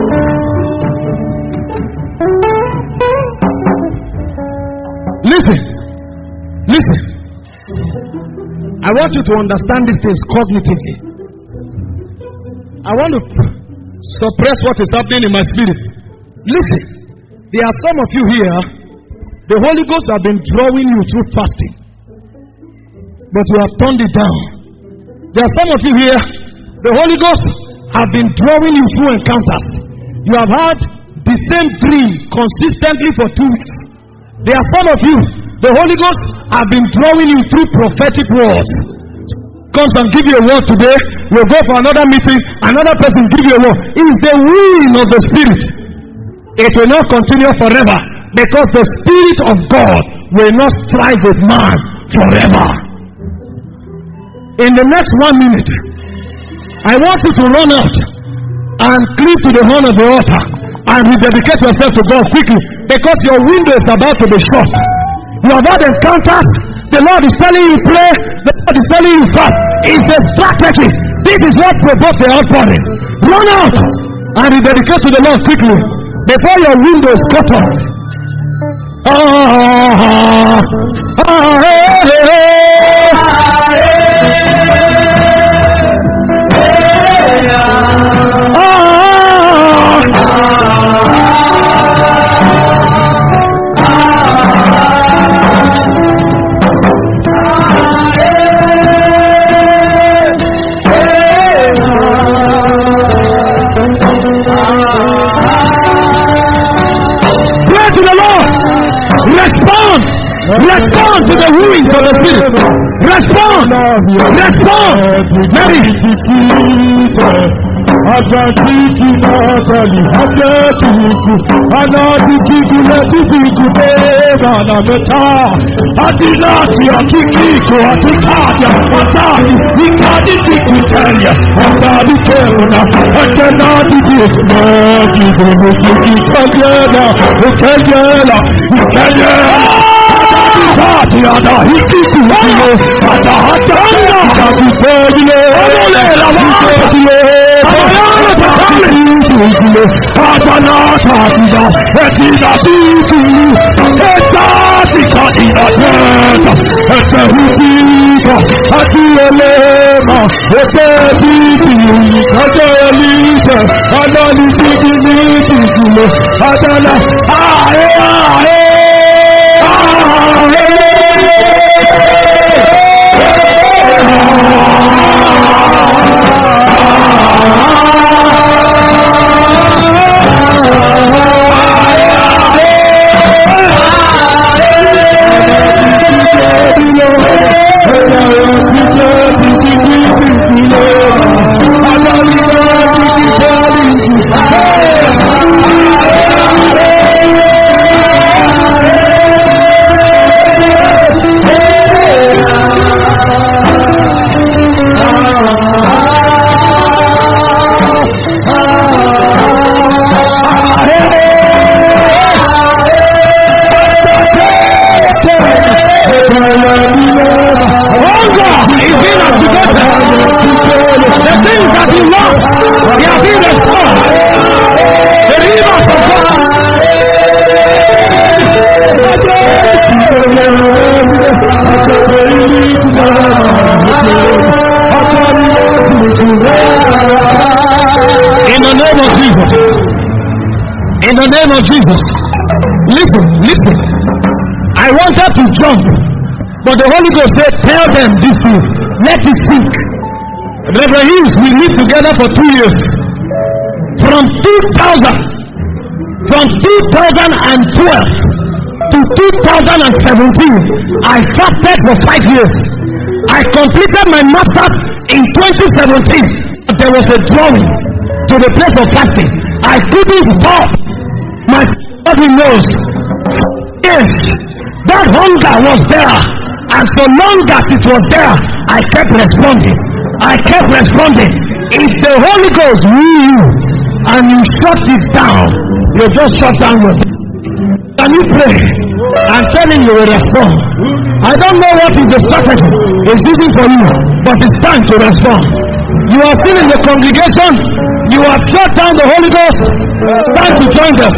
Listen, listen. I want you to understand these things cognitively. I want to suppress what is happening in my spirit. Listen, there are some of you here, the Holy Ghost have been drawing you through fasting, but you have turned it down. There are some of you here, the Holy Ghost have been drawing you through encounters. You have had the same dream consistently for two weeks. There are some of you, the Holy Ghost have been drawing you through prophetic words. Comes and give you a word today, we'll go for another meeting, another person give you a word. It is the wind of the Spirit. It will not continue forever, because the Spirit of God will not strive with man forever. In the next one minute, I want you to run out and cleave to the horn of the altar and rededicate yourself to God quickly, because your window is about to be shut. You have had encounters. The Lord is telling you pray. The Lord is telling you fast. It's a strategy. This is what provokes the outpouring. Run out and rededicate to the Lord quickly before your window is cut off. Ah, ah, ah, hey, hey, hey. Ah, respond! Respond to the wooings of the Spirit! Respond! Respond! Mary! Ajajiki natali hajetiku anadikiku letiku beba na meta adinasi akikiko atutaja atadi ikadikiku tenya adadikena akenadikiku nakiku ikajena ikajena ikajena Tati ada hikiku kilo ada hatanga tati pegile ole la pegile ayana tati kilo abana tati da etina tiku etati kati da teta etehupika atielema etebiti kadelite adali tiki kilo adala ae ae In the name of Jesus, listen, listen. I wanted to jump, but the Holy Ghost said, tell them this thing. Let it sink. Reverend Hughes, we lived together for two years. From two thousand, from two thousand twelve to two thousand seventeen, I fasted for five years. I completed my master's in twenty seventeen. There was a drawing to the place of fasting. I couldn't stop. My body knows. Yes, that hunger was there. And so long as it was there, I kept responding. I kept responding. If the Holy Ghost knew you and you shut it down, you just shut down your. Can you pray and tell him you will respond? I don't know what is the strategy is using for you, but it's time to respond. You are still in the congregation. You have shut down the Holy Ghost. Time to join them.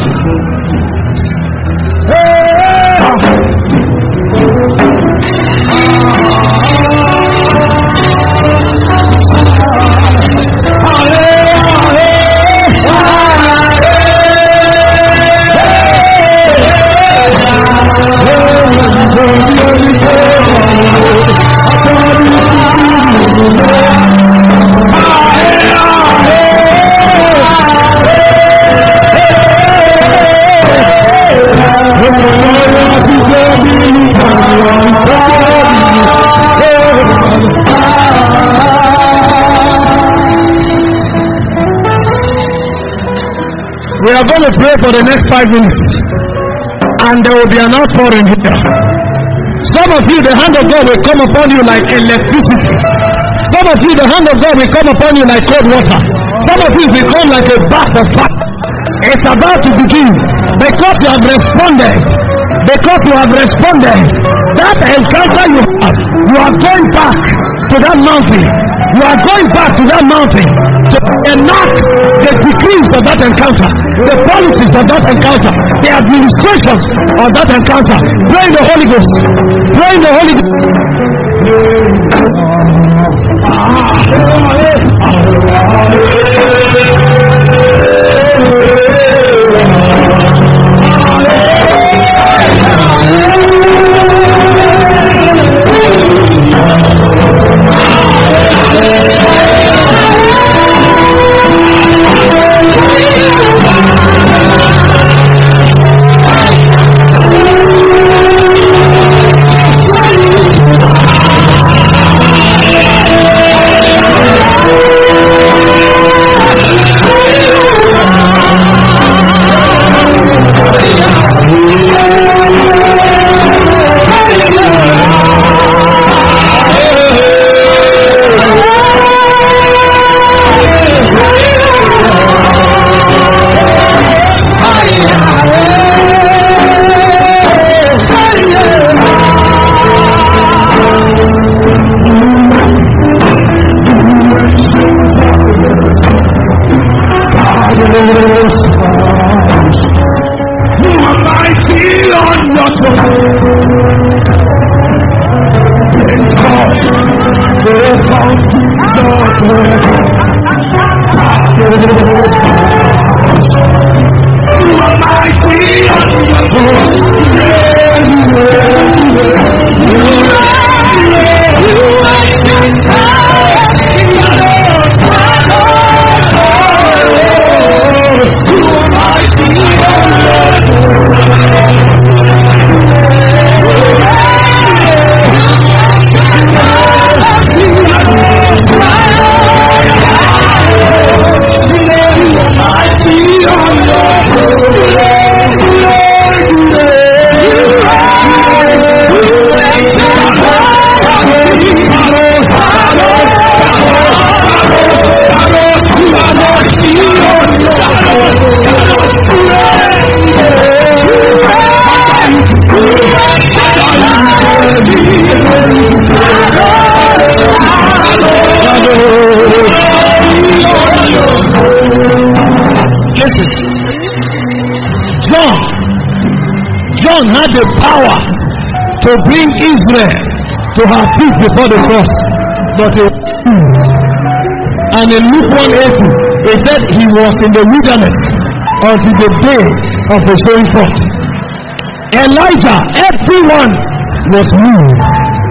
We are going to pray for the next five minutes, and there will be an outpouring here. Some of you, the hand of God will come upon you like electricity. Some of you, the hand of God will come upon you like cold water. Some of you will come like a bath of fire. It's about to begin because you have responded. Because you have responded. That encounter you have, you are going back to that mountain. You are going back to that mountain to enact the decrees of that encounter, the policies of that encounter, the administrations of that encounter. Pray in the Holy Ghost. Pray in the Holy Ghost. Had the power to bring Israel to her feet before the cross, but it, and in Luke one eighty it said he was in the wilderness until the day of his going forth. Elijah, everyone was moved.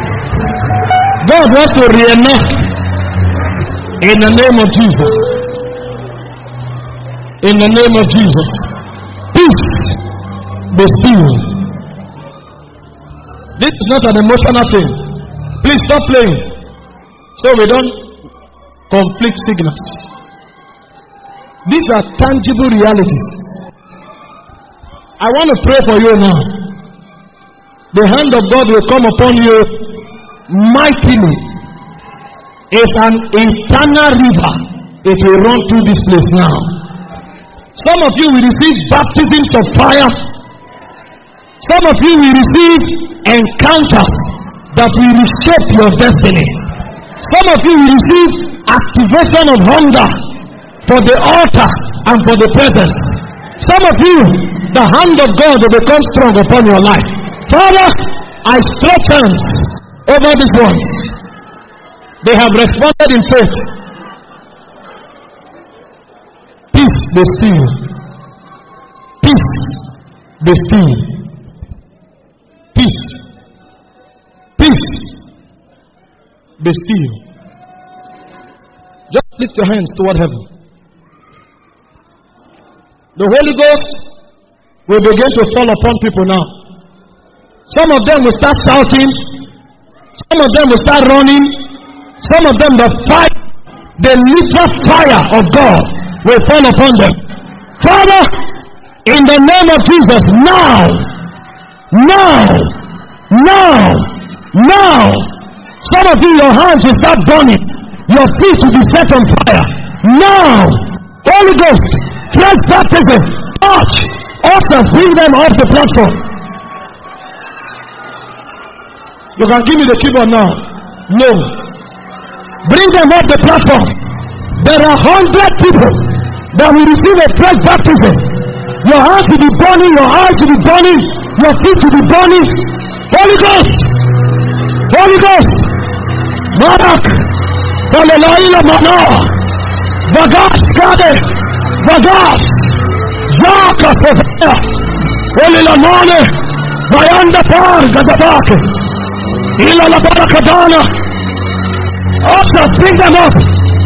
God wants to reenact in the name of Jesus. In the name of Jesus, peace be still. This is not an emotional thing. Please stop playing so we don't conflict signals. These are tangible realities. I want to pray for you now. The hand of God will come upon you mightily. It's an eternal river. It will run through this place now. Some of you will receive baptisms of fire. Some of you will receive encounters that will reshape your destiny. Some of you will receive activation of hunger for the altar and for the presence. Some of you, the hand of God will become strong upon your life. Father, I stretch hands over these ones. They have responded in faith. Peace be still. Peace be still. Peace. Peace be still. Just lift your hands toward heaven. The Holy Ghost will begin to fall upon people now. Some of them will start shouting. Some of them will start running. Some of them, the fire, the literal fire of God will fall upon them. Father, in the name of Jesus, now, now, now, now, some of you, your hands will start burning. Your feet will be set on fire. Now, Holy Ghost, fresh baptism, touch, also bring them off the platform. You can give me the keyboard now. No. Bring them off the platform. There are hundred people that will receive a fresh baptism. Your hands will be burning, your eyes will be burning, your feet will be burning. Holy Ghost! Holy Ghost! Marak! Kalelaila Mana! Bagash Kade! Bagash! Yaka Fefaya! Olilamane! Bayanda Par Gadabake! Ila la Barakadana! Ushers, bring them up!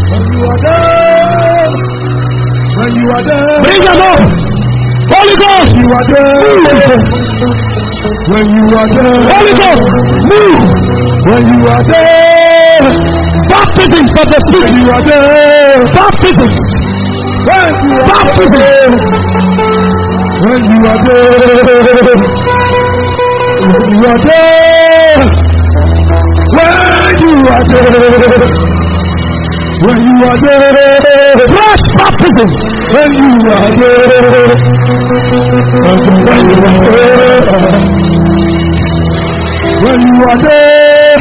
When you are there, when you are there, bring them up! Holy Ghost! You are there. When you are there, Holy Ghost, move! When you are there, baptisms of the Spirit. When you are there, baptisms. When you are baptisms. When you are there, when you are there, when you are there, when you are there, fresh baptism. When you are there, when you are there, when you are there,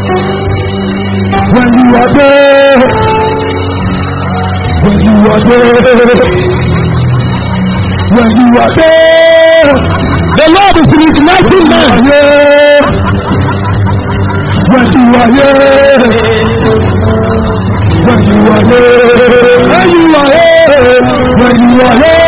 when you are there, when you are there, when you are there, the Lord is igniting men. When you are here, when you are here, when you are here, when you are here,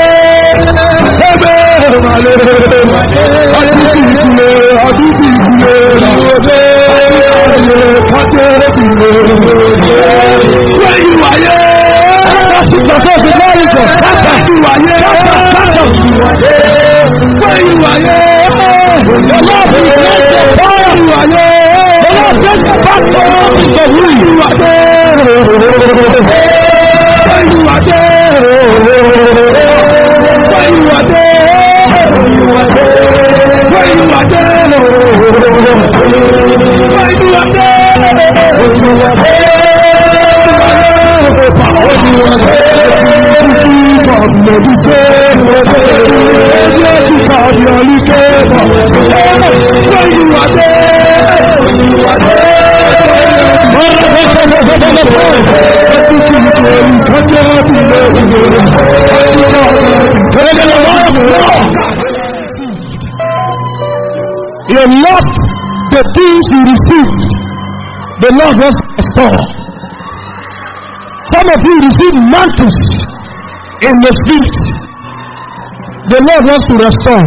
you lost the things you received. The Lord wants to restore. Some of you receive mantles in the spirit. The Lord wants to restore.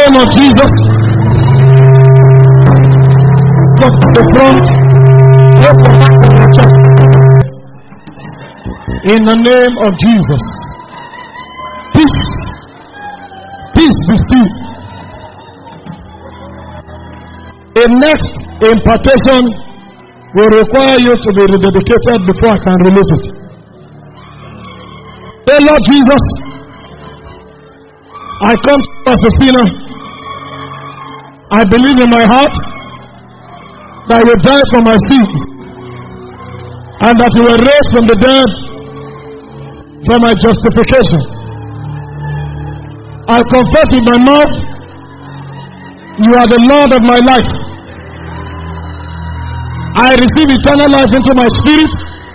name of Jesus. Come to the front. Yes, the chest. In the name of Jesus. Peace. Peace be still. A next impartation will require you to be rededicated before I can release it. Hey Lord Jesus, I come to you as a sinner. I believe in my heart that you died for my sins and that you were raised from the dead for my justification. I confess with my mouth you are the Lord of my life. I receive eternal life into my spirit,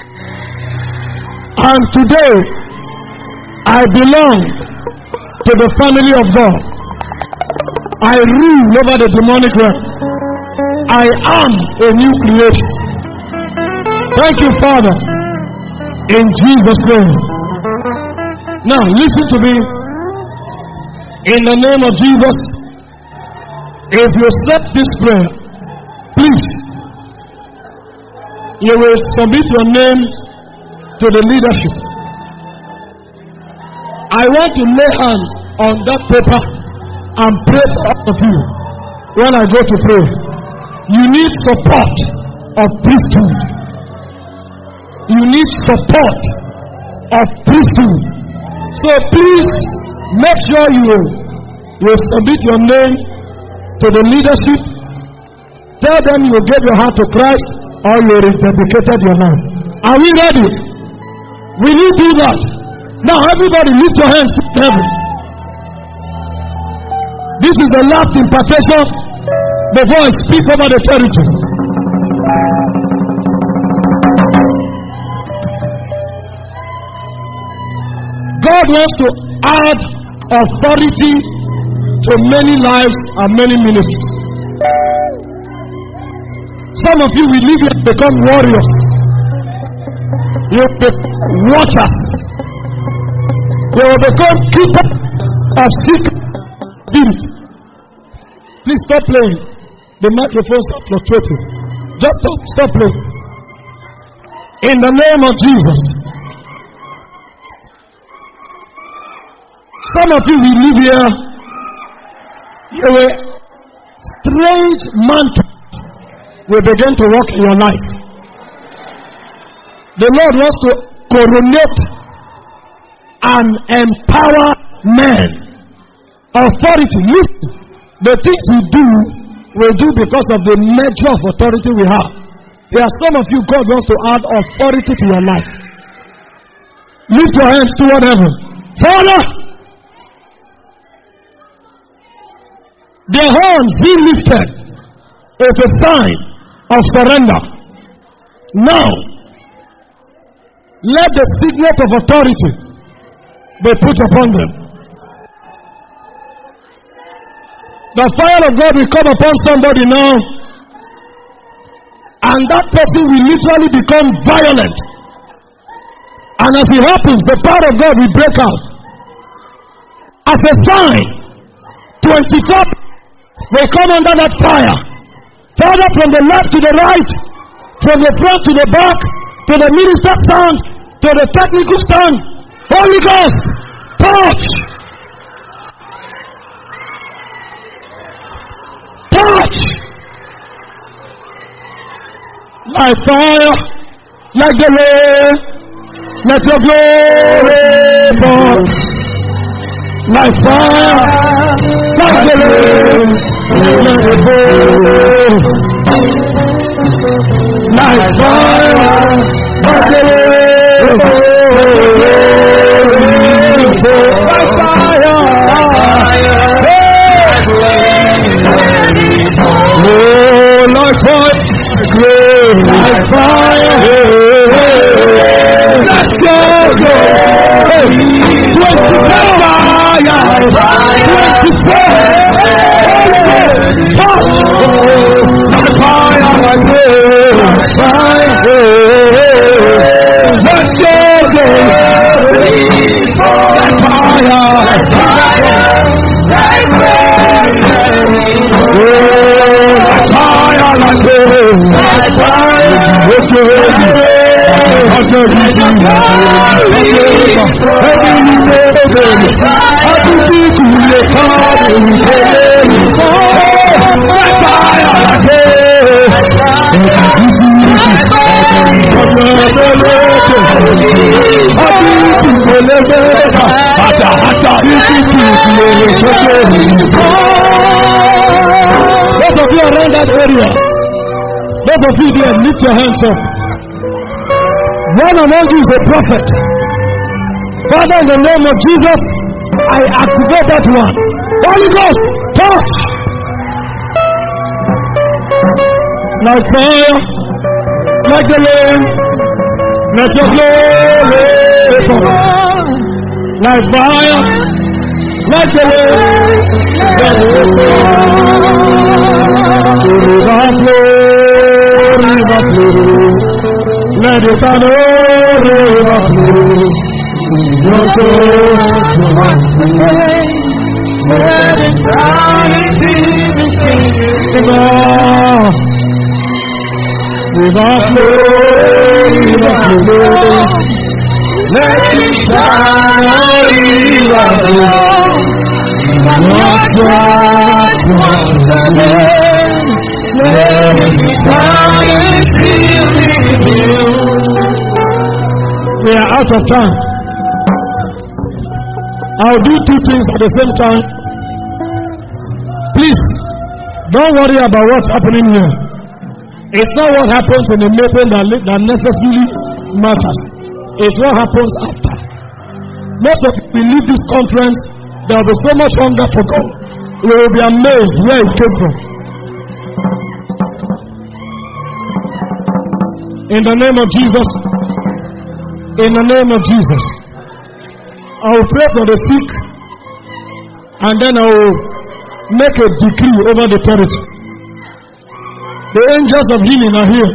and today I belong to the family of God. I rule over the demonic realm. I am a new creation. Thank you, Father, in Jesus' name. Now listen to me. In the name of Jesus, if you accept this prayer, please, you will submit your name to the leadership. I want to lay hands on that paper and pray for all of you when I go to pray. You need support of priesthood. You need support of priesthood. So please make sure you will submit your name to the leadership. Tell them you gave your heart to Christ or you rededicated your life. Are we ready? Will you do that? Now everybody lift your hands to heaven. This is the last impartation before I speak over the territory. God wants to add authority to many lives and many ministries. Some of you will live and become warriors. You will become watchers. You will become keepers of secret spirit. Please stop playing. The microphones are fluctuating. Just stop, stop playing. In the name of Jesus. Some of you will live here. You will strange mantle will begin to work in your life. The Lord wants to coronate and empower men. Authority. Listen, the things we do, we do because of the measure of authority we have. There are some of you, God wants to add authority to your life. Lift your hands toward heaven. Father, their horns being lifted is a sign of surrender. Now, let the signet of authority be put upon them. The fire of God will come upon somebody now, and that person will literally become violent. And as it happens, the power of God will break out. As a sign, twenty-four will come under that fire. Father, from the left to the right, from the front to the back, to the minister stand, to the technical stand, Holy Ghost, touch! Touch! Like fire, like the rain, let your glory fall. Like fire, like the rain, let it fall. Like fire, like the rain, like fire, oh, like fire, like fire, let's go, go, twenty-four, twenty-four, like fire, like fire, Those of you around that area, those of you there, lift your hands up. One among you is a prophet. Father, in the name of Jesus, I activate that one. Holy Ghost, touch. Like fire, like the rain, let your glory fall. Like fire, like the rain, let it fall. River flow, river flow. Let it all overflow. Your soul to let it all into the kingdom. River flow, river flow. Let it all overflow. Your trust once again. Let it all into you. We are out of time. I'll do two things at the same time. Please, don't worry about what's happening here. It's not what happens in the meeting that, that necessarily matters. It's what happens after. Most of we leave this conference, there will be so much hunger for God. We will be amazed where it came from. In the name of Jesus. In the name of Jesus. I will pray for the sick, and then I will make a decree over the territory. The angels of healing are here.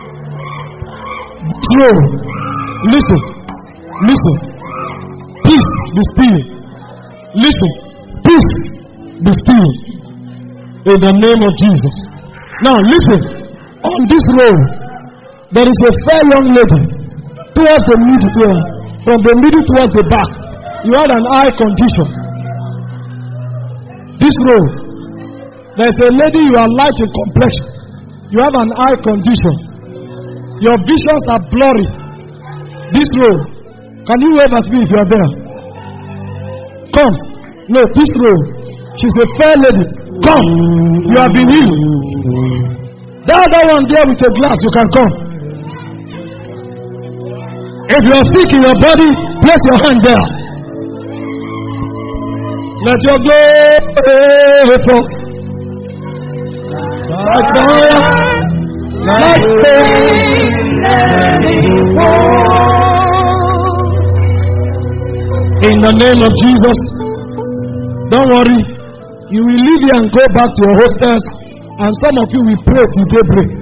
Slow. Listen. Listen. Peace, be still. Listen. Peace, be still. In the name of Jesus. Now listen. On this road, there is a fair young lady. Towards the middle there, from the middle towards the back, you had an eye condition. This road, there's a lady, you are light in complexion. You have an eye condition. Your visions are blurry. This road, can you wave at me if you are there? Come. No, this road. She's a fair lady. Come. You have been healed. The other one there with a glass, you can come. If you are sick in your body, place your hand there. Let your glory fall. Like fire, like rain, let it fall. In the name of Jesus, don't worry. You will leave here and go back to your hostels, and some of you will pray till daybreak.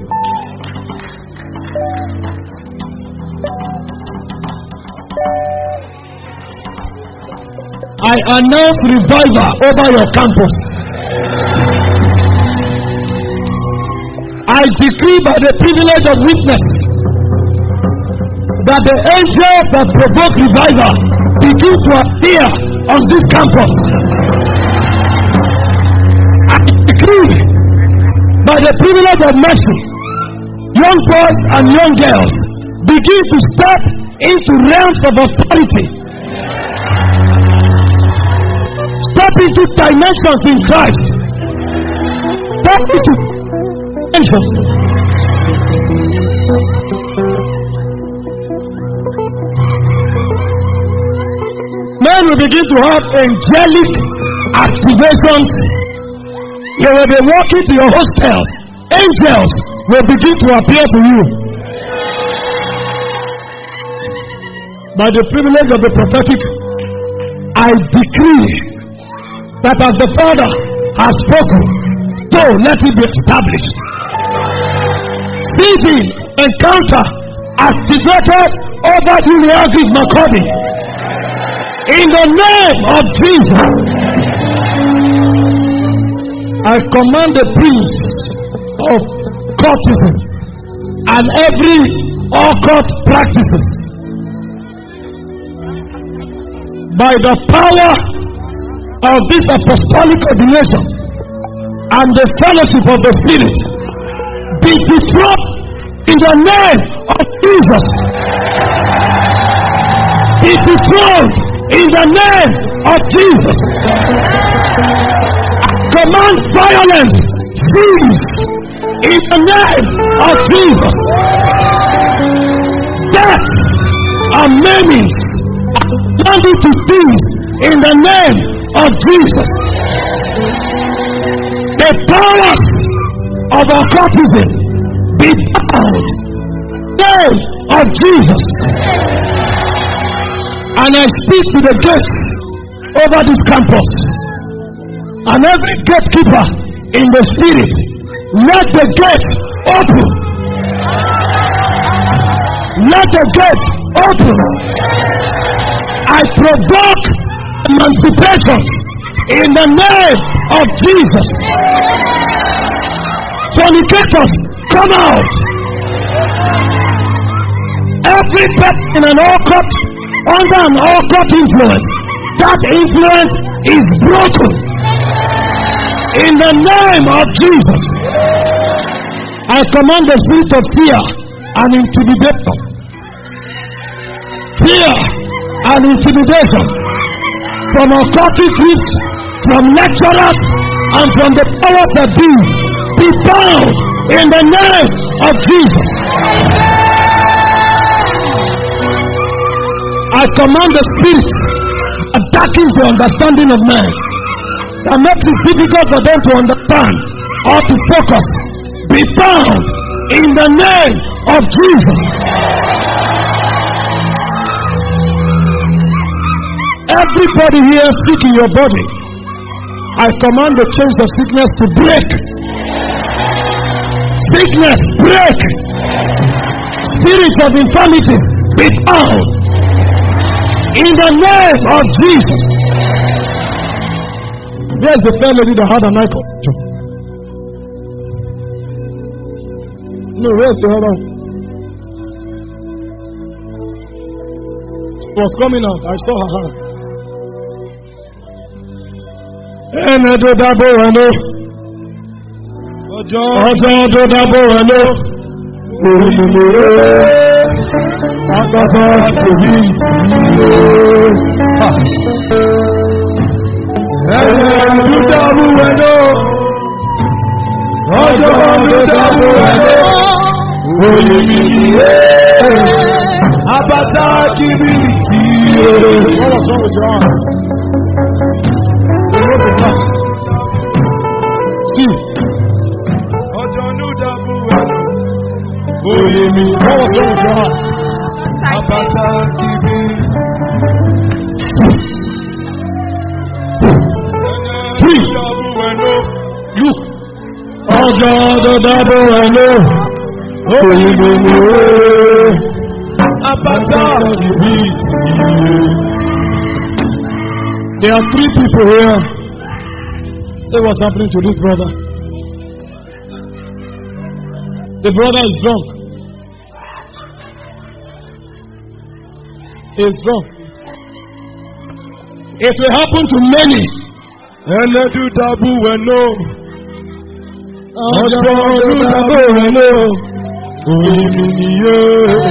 I announce revival over your campus. I decree by the privilege of witness that the angels that provoke revival begin to appear on this campus. I decree by the privilege of mercy, young boys and young girls begin to step into realms of authority. Step into dimensions in Christ. Step into dimensions. Men will begin to have angelic activations. You will be walking to your hostels. Angels will begin to appear to you. By the privilege of the prophetic, I decree that as the Father has spoken, so let it be established. Season, encounter, activated over Juliagis Maccabee. In the name of Jesus, I command the prince of courtesan and every occult practices. By the power of this apostolic ordination and the fellowship of the Spirit, be destroyed in the name of Jesus. Be destroyed in the name of Jesus. Command violence cease in the name of Jesus. Death and maimings landing to cease in the name of Jesus. The powers of occultism be bound in the name of Jesus. And I speak to the gates over this campus. And every gatekeeper in the Spirit, let the gate open. Let the gate open. I provoke emancipation in the name of Jesus. Fornicators, come out. Every person in an occult, under an occult influence, that influence is broken in the name of Jesus. I command the spirit of fear and intimidation, fear and intimidation from occultic groups, from lecturers, and from the powers that be, be bound in the name of Jesus. I command the spirit that darkens the understanding of man, that makes it difficult for them to understand or to focus, be bound in the name of Jesus. Everybody here sick in your body, I command the chains of sickness to break. Sickness, break. Spirits of infirmity, be bound in the name of Jesus. There's the fair lady that had an icon. No, where's the other one? She was coming out. I saw her hand. Ẹnẹdó dábò ẹnu. Ọjọ́ tó dábò ẹnu. Òrìlè àgbàdo èyí ìsìnkú. Ẹnẹdó dábò ẹnu. Ọjọ́ tó dábò ẹnu. Òrìlè àbàtà kìbìtì. What was wrong with your arm? See. Ọjọ́ ní ìdàbò ẹ̀rọ. Oyè mi. What was wrong with your arm? Àbàtà kìbì. Three. Look. Ọjọ́ ní ìdàbò ẹ̀rọ. Oyè mi. Àbàtà kìbì. There are three people here. Say what's happening to this brother. The brother is drunk. He is drunk. It will happen to many. Ẹlẹ́dù dàbú wẹ̀lò. Ọjọ́ ọdún dàbú wẹ̀lò. Òyìnbí ni yóò.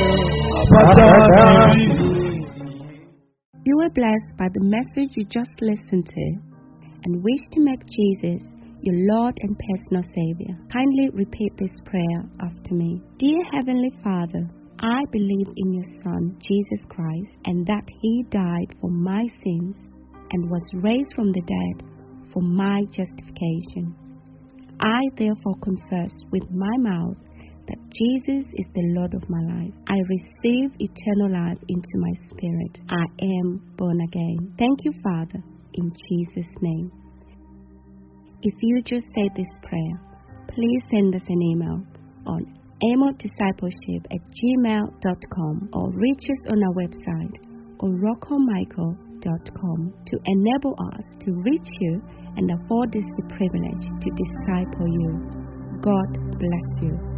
Àbáta. You were blessed by the message you just listened to and wish to make Jesus your Lord and personal Savior. Kindly repeat this prayer after me. Dear Heavenly Father, I believe in your Son, Jesus Christ, and that He died for my sins and was raised from the dead for my justification. I therefore confess with my mouth that Jesus is the Lord of my life. I receive eternal life into my spirit. I am born again. Thank you, Father, in Jesus' name. If you just said this prayer, please send us an email on amodiscipleship at gmail dot com or reach us on our website oroco michael dot com to enable us to reach you and afford us the privilege to disciple you. God bless you.